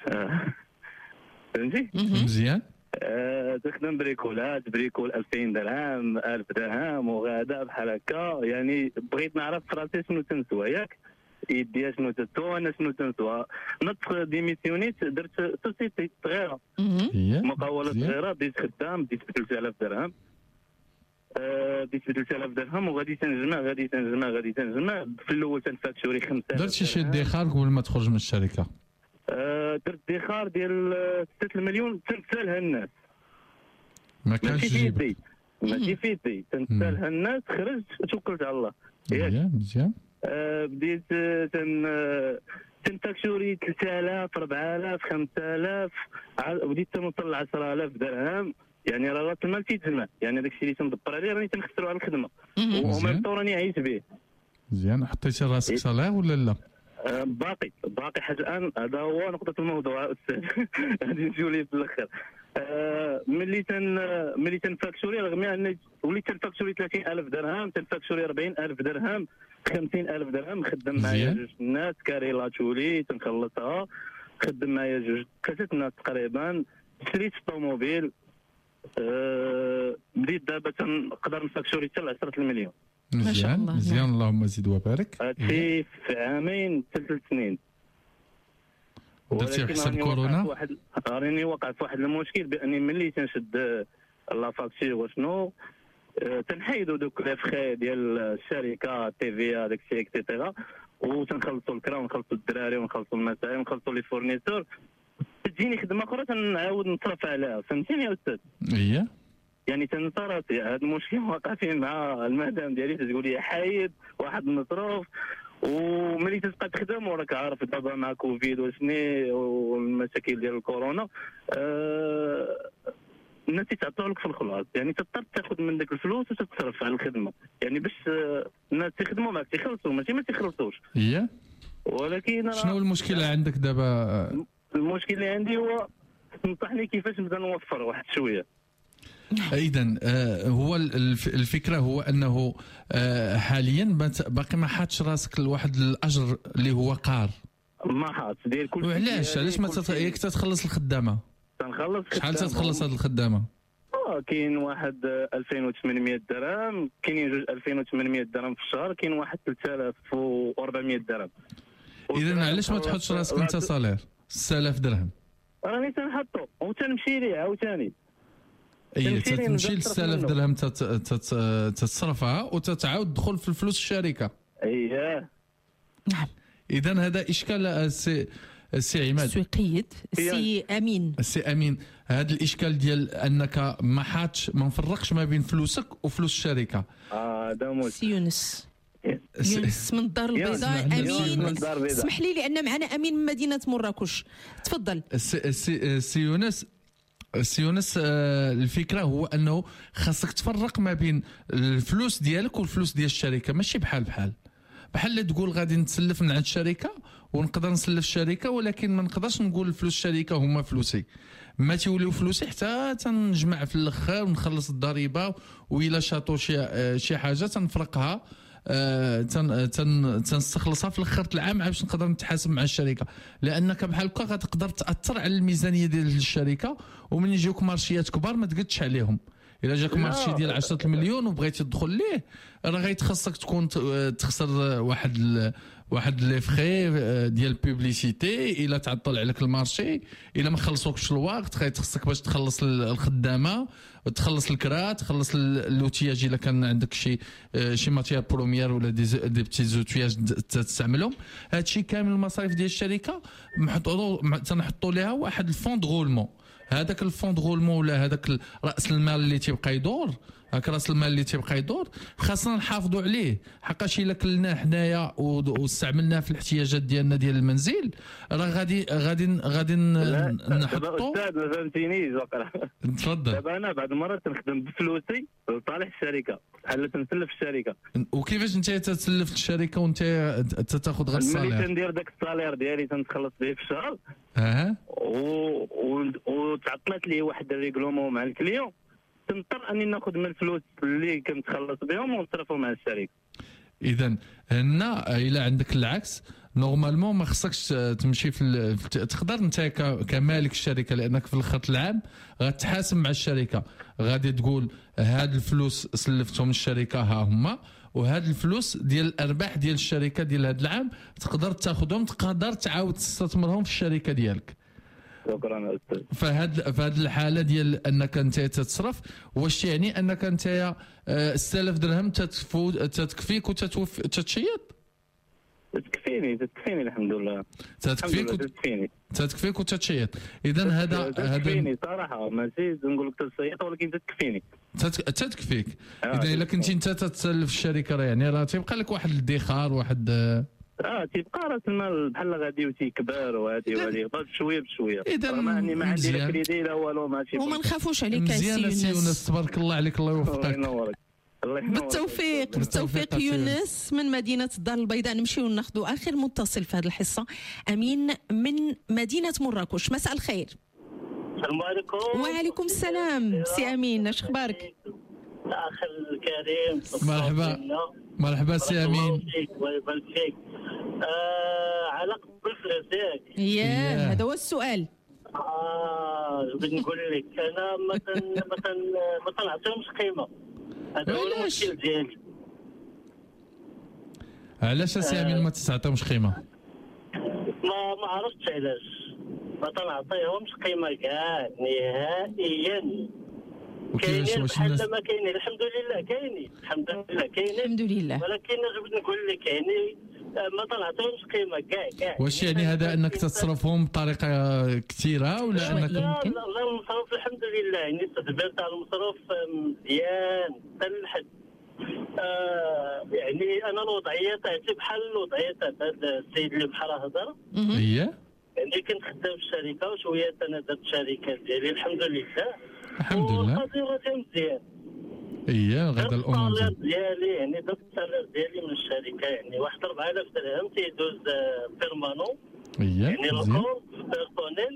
فهمتي مزيان. آه، تخدم بريكولات بريكول ألفين درهم ألف درهم وغادا بحال هكا. يعني بغيت نعرف فراسي شنو تنسوا ياك يديها شنو تسوى انا شنو تنسوا. نط ديميسيونيت درت سوسيتي صغيره مقاولة صغيره بديت خدام بديت ب ثلاثة آلاف درهم. آه بديت ب ثلاثة آلاف درهم وغادي تنجمع غادي تنجمع غادي تنجمع. في الاول تنفاكتوري خمسة آلاف. درتي شي ادخار قبل ما تخرج من الشركه؟ آه درت ادخار ديال ستة المليون تنسالها الناس. ما كانش جيبي ماشي في يدي تنسالها الناس. خرجت توكلت على الله. مزيان مزيان. آه بديت تن تنفاكتوري ثلاثة آلاف أربعة آلاف خمسة آلاف بديت تنوصل ل عشرة آلاف درهم. يعني راه راس المال تيتجمع. يعني داك الشيء اللي تندبر عليه راني تنخسرو على الخدمه وما راني عايش به. مزيان. حطيتي راسك صالح ولا لا؟ أه باقي باقي حاجه الان. هذا هو نقطه الموضوع استاذ. غادي نجيو ليه في الاخر. أه ملي تن ملي تنفاكتوري رغم اني وليت تنفاكتوري ثلاثين ألف درهم تنفاكتوري أربعين ألف درهم خمسين ألف درهم. خدم معايا جوج الناس كاريلاتولي تنخلصها. خدم معايا جوج ثلاثه الناس تقريبا. شريت طوموبيل. أه بديت دابا تنقدر نفاكتوري حتى ل عشرة المليون. مزيان مزيان اللهم زد وبارك. هادشي في عامين ثلاث سنين. درتي بحساب كورونا؟ راني واقع في واحد المشكل باني ملي تنشد لا فاكتور وشنو تنحيدوا دوك لي فخي ديال الشركه تي في هذاك الشيء اكسيتيرا وتنخلصوا الكرا ونخلصوا الدراري ونخلصوا المسائل ونخلصوا لي فورنيتور. تجيني خدمه اخرى تنعاود نصرف عليها فهمتيني يا استاذ؟ اييه. يعني تنسى راسي. هذا المشكل واقع فيه مع المدام ديالي تقول لي حايد واحد المصروف وملي تبقى تخدم وراك عارف دابا مع كوفيد وشني والمشاكل ديال الكورونا. أه الناس يتعطلوا لك في الخلاص. يعني تضطر تاخذ من داك الفلوس وتتصرف على الخدمه. يعني باش الناس تخدموا معك تيخلصوا ماشي ما تيخلصوش. اييه. ولكن شنو المشكله عندك دابا؟ المشكل اللي عندي هو تنصحني كيفاش نبدا نوفر واحد شويه. اذا آه هو الفكره هو انه آه حاليا باقي ما حاطش راسك لواحد الاجر اللي هو قار. ما حاط داير كل شيء. وعلاش علاش ما تت... ياك تتخلص الخدامه؟ تنخلص شحال تتخلص هذه الخدامه؟ اه كاين واحد ألفين وثمانمية درهم كاينين جوج ألفين وثمانمية درهم في الشهر كاين واحد ثلاثة آلاف وأربعمية درهم. اذا علاش ما تحطش راسك انت صالير ستة آلاف درهم؟ راني تنحطو وتنمشي ليه عاوتاني. اي تمشي ل ستة آلاف درهم تتصرفها وتتعاود تدخل في الفلوس الشركه. اييه نعم. اذا هذا اشكال سي سي عماد. سي قيد سي امين. سي امين هذا الاشكال ديال انك ما حاتش ما نفرقش ما بين فلوسك وفلوس الشركه. اه هذا سي يونس. يونس من الدار البيضاء. امين اسمح لي لان معنا امين من مدينه مراكش. تفضل سي, سي, سي يونس. سي يونس الفكره هو انه خاصك تفرق ما بين الفلوس ديالك والفلوس ديال الشركه ماشي بحال بحال. بحال تقول غادي نتسلف من عند الشركه ونقدر نسلف الشركه ولكن ما نقدرش نقول الفلوس الشركه هما فلوسي. ما تيوليو فلوسي حتى تنجمع في الاخر ونخلص الضريبه وإلا شاطو شي شي حاجه تنفرقها آه تن تن تنستخلصها في الاخر العام باش نقدر نتحاسب مع الشركه لانك بحال هكا غتقدر تاثر على الميزانيه ديال الشركه ومن يجيوك مارشيات كبار ما تقدش عليهم. الا جاك مارشي ديال عشرة المليون وبغيتي تدخل ليه راه غيتخصك تكون تخسر واحد ال... واحد لي فخي ديال بوبليسيتي. الا تعطل عليك المارشي، الا ما خلصوكش الوقت غيتخصك باش تخلص الخدامه، تخلص الكرا، تخلص اللوتياج الا كان عندك شي شي ماتيير بروميير ولا دي دي بتي زوتياج تستعملهم. هادشي كامل المصاريف ديال الشركه محطوا تنحطوا لها واحد الفون دو غولمون. هذاك الفون دو غولمون ولا هذاك راس المال اللي تيبقى يدور، هاك راس المال اللي تيبقى يدور خاصنا نحافظوا عليه، حقاش الا كلناه حنايا واستعملناه في الاحتياجات ديالنا ديال المنزل راه غادي غادي غادي نحطوا. استاذ ما فهمتينيش واقيلا. تفضل. دابا انا بعض المرات تنخدم بفلوسي لصالح الشركه، بحال تنسلف الشركه. وكيفاش انت تتسلف الشركه وانت تاخذ غير الصالير؟ ملي تندير داك الصالير ديالي تنتخلص به في الشهر اها و وتعطلت لي واحد الريغلومون مع الكليون، تنضطر اني ناخذ من الفلوس اللي كنتخلص بهم ونصرفهم مع الشركه. اذا هنا الا عندك العكس نورمالمون ما خصكش تمشي في تقدر انت كمالك الشركه، لانك في الاخر العام غتحاسب مع الشركه، غادي تقول هاد الفلوس سلفتهم الشركه ها هما، وهاد الفلوس ديال الارباح ديال الشركه ديال هاد العام تقدر تاخذهم، تقدر تعاود تستثمرهم في الشركه ديالك. شكرا استاذ. فهاد فهاد الحاله ديال انك انت تتصرف، واش يعني انك انت ستة آلاف درهم تتكفيك وتتوف تتشيط؟ تكفيني تكفيني الحمد لله. تتكفيك تكفيني تتكفيك وتتشيط. اذا هذا هذا تكفيني صراحه، ماشي نقول لك تتشيط ولكن تكفيني تتكفيك. اذا الا كنتي انت تتسلف الشركه راه يعني راه تيبقى لك واحد الادخار، واحد اه تيبقى راس المال بحال غادي وتيكبر وهادي وهادي بشويه بشويه. رغم اني ما عندي لا كريدي لا والو ماشي. وما نخافوش عليك مزيان سي يونس، تبارك الله عليك، الله يوفقك. الله ينورك. بالتوفيق بالتوفيق يونس من مدينة الدار البيضاء. نمشيو ناخذوا آخر متصل في هذه الحصة، أمين من مدينة مراكش. مساء الخير. السلام عليكم. وعليكم السلام سي أمين، اش اخبارك؟ الأخ الكريم. مرحبا مرحبا سي أمين. الله يبارك فيك. آه على قبل فلوسك. ياه هذا هو السؤال. اه بغيت نقول لك انا مثلا مثلا ما تنعطيهمش قيمه، هذا هو المشكل ديالي. علاش سي أمين ما تعطيهمش قيمه؟ ما ما عرفتش علاش ما تنعطيهمش قيمه كاع نهائيا. كاينين بحال ما كاينين، الحمد لله كاينين، الحمد لله كاينين الحمد لله، ولكن بغيت نقول لك يعني ما طلعتهمش قيمه كاع كاع. واش يعني هذا انك تصرفهم بطريقه كثيره ولا انك لا لا المصروف الحمد لله يعني التدبير تاع المصروف مزيان حتى لحد آه يعني انا الوضعيه تاعتي بحال الوضعيه تاع هذا السيد اللي بحال هضر. هي يعني كنت خدام في الشركه وشويه انا درت الشركه ديالي الحمد لله الحمد لله والقضيه مزيان. ايه غدا الامور السالير ديالي يعني درت السالير ديالي من الشركه يعني واحد أربعة آلاف درهم تيدوز بيرمانون. ايه يعني الكونت بيرسونيل.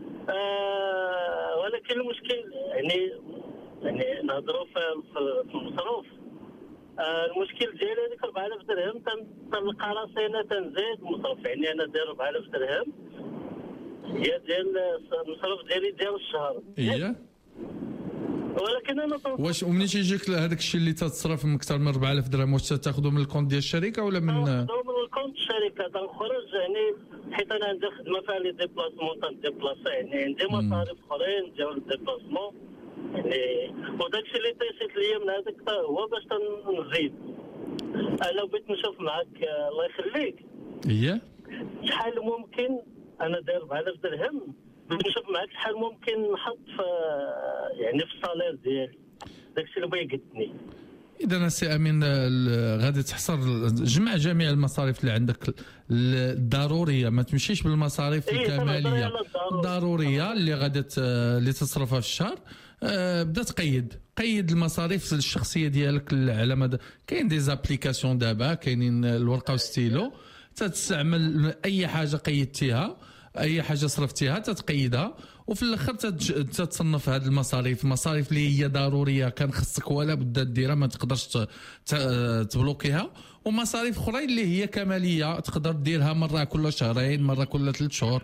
آه ولكن المشكل يعني يعني نهضروا في المصروف. آه المشكل ديالي هذيك أربعة آلاف درهم تنلقى راسي انا تنزيد المصروف، يعني انا داير أربعة آلاف درهم هي ديال المصروف ديالي ديال الشهر. ايه ولكن انا واش ومنين تيجيك هذاك الشيء اللي تتصرف من اكثر من أربعة آلاف درهم واش تاخذه من الكونت ديال الشركه ولا من تاخذه من الكونت الشركه؟ تنخرج يعني حيت انا عندي خدمه فيها لي ديبلاسمون تنديبلاصا، يعني عندي مصاريف اخرين ديال الديبلاسمون يعني وداك الشيء اللي تيصيت ليا من هذاك هو باش تنزيد. انا بغيت نشوف معاك الله يخليك اييه شحال ممكن انا داير أربعة آلاف درهم نشوف معاك شحال ممكن نحط في يعني في الصالير ديالي داكشي اللي بغا يقدني. اذا سي امين غادي تحصر جمع جميع المصاريف اللي عندك الضروريه، ما تمشيش بالمصاريف الكماليه الضروريه اللي غادي اللي تصرفها في الشهر. أه بدا تقيد قيد المصاريف الشخصيه ديالك على مدى. كاين دي زابليكاسيون دابا، كاينين الورقه والستيلو تستعمل اي حاجه قيدتيها اي حاجه صرفتيها تتقيدها، وفي الاخر تتصنف هذه المصاريف. المصاريف اللي هي ضروريه كان خصك ولا بد ديرها ما تقدرش تبلوكيها، ومصاريف اخرى اللي هي كماليه تقدر ديرها مره كل شهرين مره كل ثلاث شهور.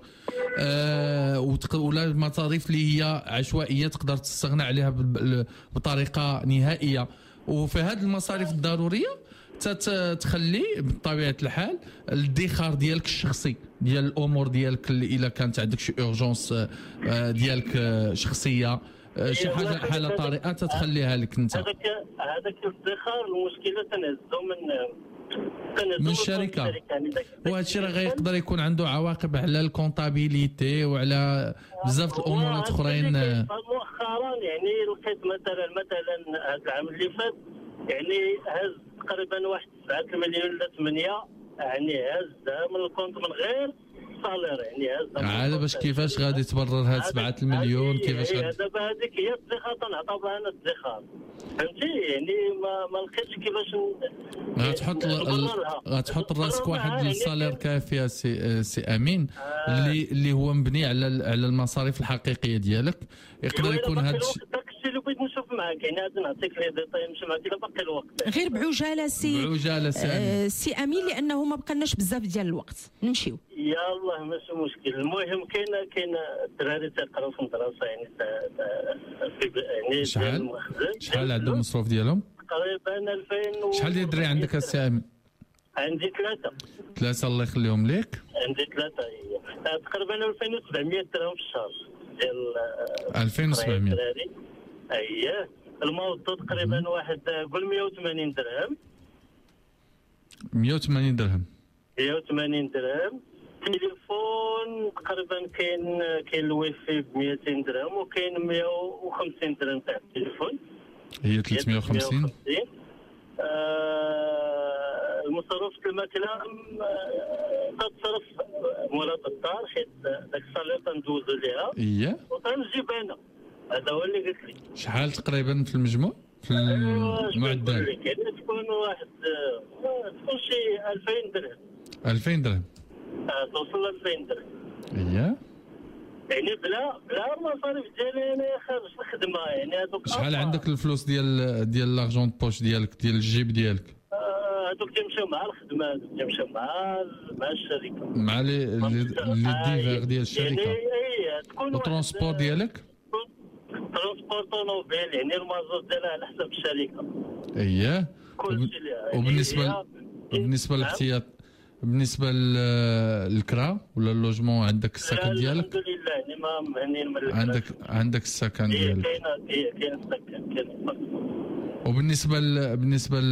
آه ولا المصاريف اللي هي عشوائيه تقدر تستغنى عليها بطريقه نهائيه. وفي هذه المصاريف الضروريه تخلي بطبيعه الحال الادخار ديالك الشخصي ديال الامور ديالك اللي الا كانت عندك شي اورجونس ديالك شخصيه، شي حاجه حاله طارئه تتخليها لك انت. هذاك هذاك الادخار المشكله تنهزو من من الشركه، وهذا الشيء راه غيقدر يكون عنده عواقب على الكونطابيليتي وعلى بزاف الامورات اخرين. مؤخرا يعني لقيت مثلا مثلا هذا العام اللي فات يعني هز تقريبا واحد سبعة المليون ولا ثمانية، يعني هزها من الكونت من غير صالير، يعني هزها. عاد باش كيفاش غادي تبرر هاد سبعة المليون؟ كيفاش غادي؟ دابا هذيك هي الادخار تنعتبرها انا الادخار، فهمتي؟ يعني ما ما لقيتش كيفاش غتحط غتحط راسك واحد الصالير كافي سي سي امين اللي اللي هو مبني على على المصاريف الحقيقيه ديالك. يقدر يكون هذا الشيء اللي بغيت نشوف معاك، يعني غادي نعطيك لي ديتاي نمشي معاك الا باقي الوقت. غير بعجاله سي بعجاله سي آه سي امين لانه ما بقناش بزاف ديال الوقت نمشيو. يلاه ماشي مشكل. المهم كاين كاين الدراري تيقراو في المدرسه يعني يعني شحال شحال عندهم المصروف ديالهم؟ تقريبا ألفين. شحال ديال الدراري عندك السي امين؟ عندي ثلاثه. ثلاثه الله يخليهم ليك. عندي ثلاثه هي تقريبا ألفين وسبعمية درهم في الشهر ديال ألفين وسبعمية. اييه. الموظف تقريبا واحد قول مية وثمانين درهم. مية وثمانين درهم. مية وثمانين درهم. تليفون تقريبا كاين كاين الواي فاي ب مئتين درهم وكاين مية وخمسين درهم تاع التليفون. هي ثلاثمية وخمسين. آه المصروف الماكله تتصرف مولات الدار حيت داك الصالير تندوزو ليها. اييه. وتنجيب انا. هذا هو اللي قلت لي. شحال تقريبا في المجموع؟ في المعدل؟ يعني تكون واحد تكون شي ألفين درهم. ألفين درهم. اه توصل ألفين درهم. اييه. يعني بلا بلا المصاريف ديالي انا خارج الخدمه يعني هذوك. شحال عندك الفلوس ديال ديال لارجون بوش ديالك ديال الجيب ديالك؟ هذوك تيمشيو مع الخدمه، هذوك تيمشيو مع مع الشركه، مع لي لي ديفير ديال الشركه. يعني اي تكون الترونسبور ديالك؟ ترونسبور طونوبيل يعني المازوت ديالها على حسب الشركه. اييه. وبالنسبه بالنسبه للاحتياط بالنسبه للكرا ولا اللوجمون عندك السكن ديالك؟ الحمد لله يعني ما مهنيين من عندك عندك السكن ديالك. كاين كاين السكن كاين. وبالنسبه ل... بالنسبه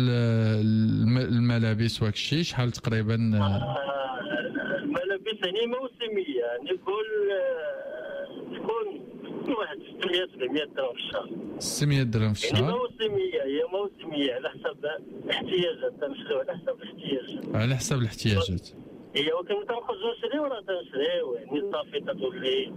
للملابس وهكشي شحال تقريبا؟ الملابس يعني موسميه يعني نقول تكون واحد ستمية سبعمية درهم في الشهر. ستمية درهم في الشهر؟ يعني موسميه هي موسميه على حسب الاحتياجات، تنشريو على حسب الاحتياجات. على حسب الاحتياجات. هي ولكن تنخرجوا نشريو راه تنشريو يعني صافي تتولي.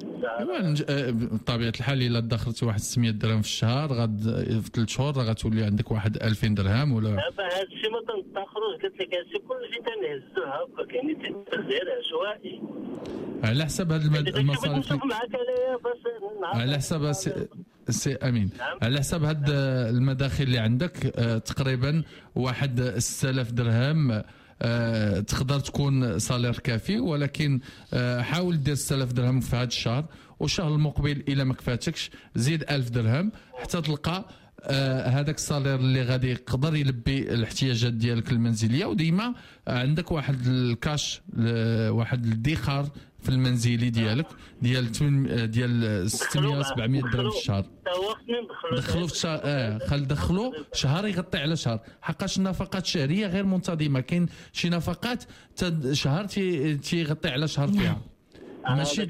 بطبيعه الحال الا دخلتي واحد ستمية درهم في الشهر غاد في ثلاث شهور راه غتولي عندك واحد ألفين درهم ولا. دابا هذا الشيء ما تنخرج قلت لك هذا الشيء كلشي تنهزو هكاك يعني غير عشوائي. على حساب هذه المصاريف معك عليا باش على حساب سي, سي امين نعم. على حساب هاد المداخل اللي عندك اه تقريبا واحد ستة آلاف درهم اه تقدر تكون صالير كافي، ولكن اه حاول دير ستة آلاف درهم في هذا الشهر، والشهر المقبل الا ما كفاتكش زيد ألف درهم حتى تلقى آه هذاك الصالير اللي غادي يقدر يلبي الاحتياجات ديالك المنزليه. وديما عندك واحد الكاش واحد الادخار في المنزلي ديالك ديال ديال ستمية سبعمية درهم في الشهر. دخلوا في الشهر اه خل دخلوا شهر يغطي على شهر، حقاش النفقات الشهريه غير منتظمه. كاين شي نفقات شهر تيغطي على شهر فيها. ماشي.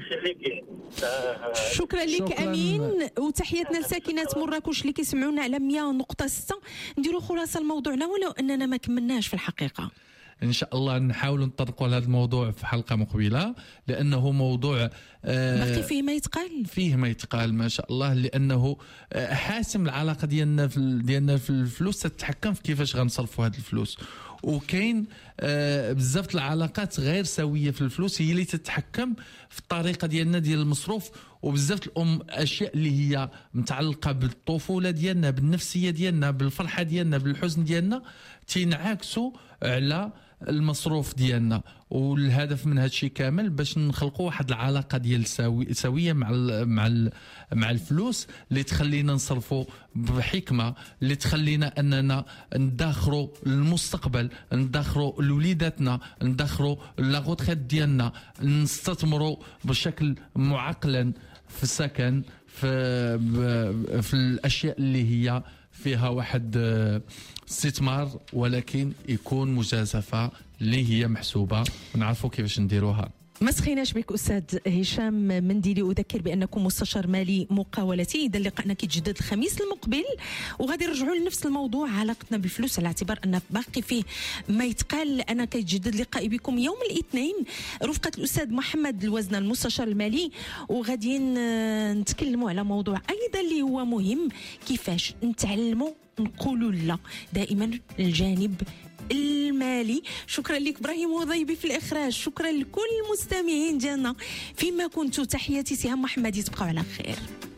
شكرا لك امين، وتحياتنا لساكنات مراكش اللي كيسمعونا على مية نقطة ستة. نديروا خلاصه لموضوعنا ولو اننا ما كملناش في الحقيقه. ان شاء الله نحاولوا نطرقوا لهذا الموضوع في حلقه مقبله، لانه موضوع آه باقي فيه ما يتقال فيه ما يتقال ما شاء الله، لانه آه حاسم العلاقه ديالنا في ديالنا في الفلوس، تتحكم في كيفاش غنصرفوا هذه الفلوس. وكاين آه بزاف العلاقات غير سويه في الفلوس هي اللي تتحكم في الطريقه ديالنا ديال المصروف، وبزاف الام اشياء اللي هي متعلقه بالطفوله ديالنا، بالنفسيه ديالنا، بالفرحه ديالنا، بالحزن ديالنا، تينعكسوا على المصروف ديالنا. والهدف من هذا الشيء كامل باش نخلقوا واحد العلاقه ديال سوي سويه مع ال مع ال مع الفلوس اللي تخلينا نصرفوا بحكمه، اللي تخلينا اننا ندخروا للمستقبل، ندخروا لوليداتنا، ندخروا لا غوتريت ديالنا، نستثمروا بشكل معقلا في السكن، في في الاشياء اللي هي فيها واحد استثمار ولكن يكون مجازفه اللي هي محسوبه ونعرفوا كيفاش نديروها. ما سخيناش بك استاذ هشام منديلي. اذكر بانكم مستشار مالي مقاولتي. اذا لقاءنا كيتجدد الخميس المقبل وغادي نرجعوا لنفس الموضوع علاقتنا بالفلوس، على اعتبار ان باقي فيه ما يتقال. انا كيتجدد لقائي بكم يوم الاثنين رفقه الاستاذ محمد الوزنه المستشار المالي، وغادي نتكلموا على موضوع ايضا اللي هو مهم، كيفاش نتعلموا نقولوا لا دائما الجانب المالي. شكرا لك ابراهيم وضيبي في الاخراج، شكرا لكل المستمعين ديالنا فيما كنتوا. تحياتي سهام محمدي، تبقوا على خير.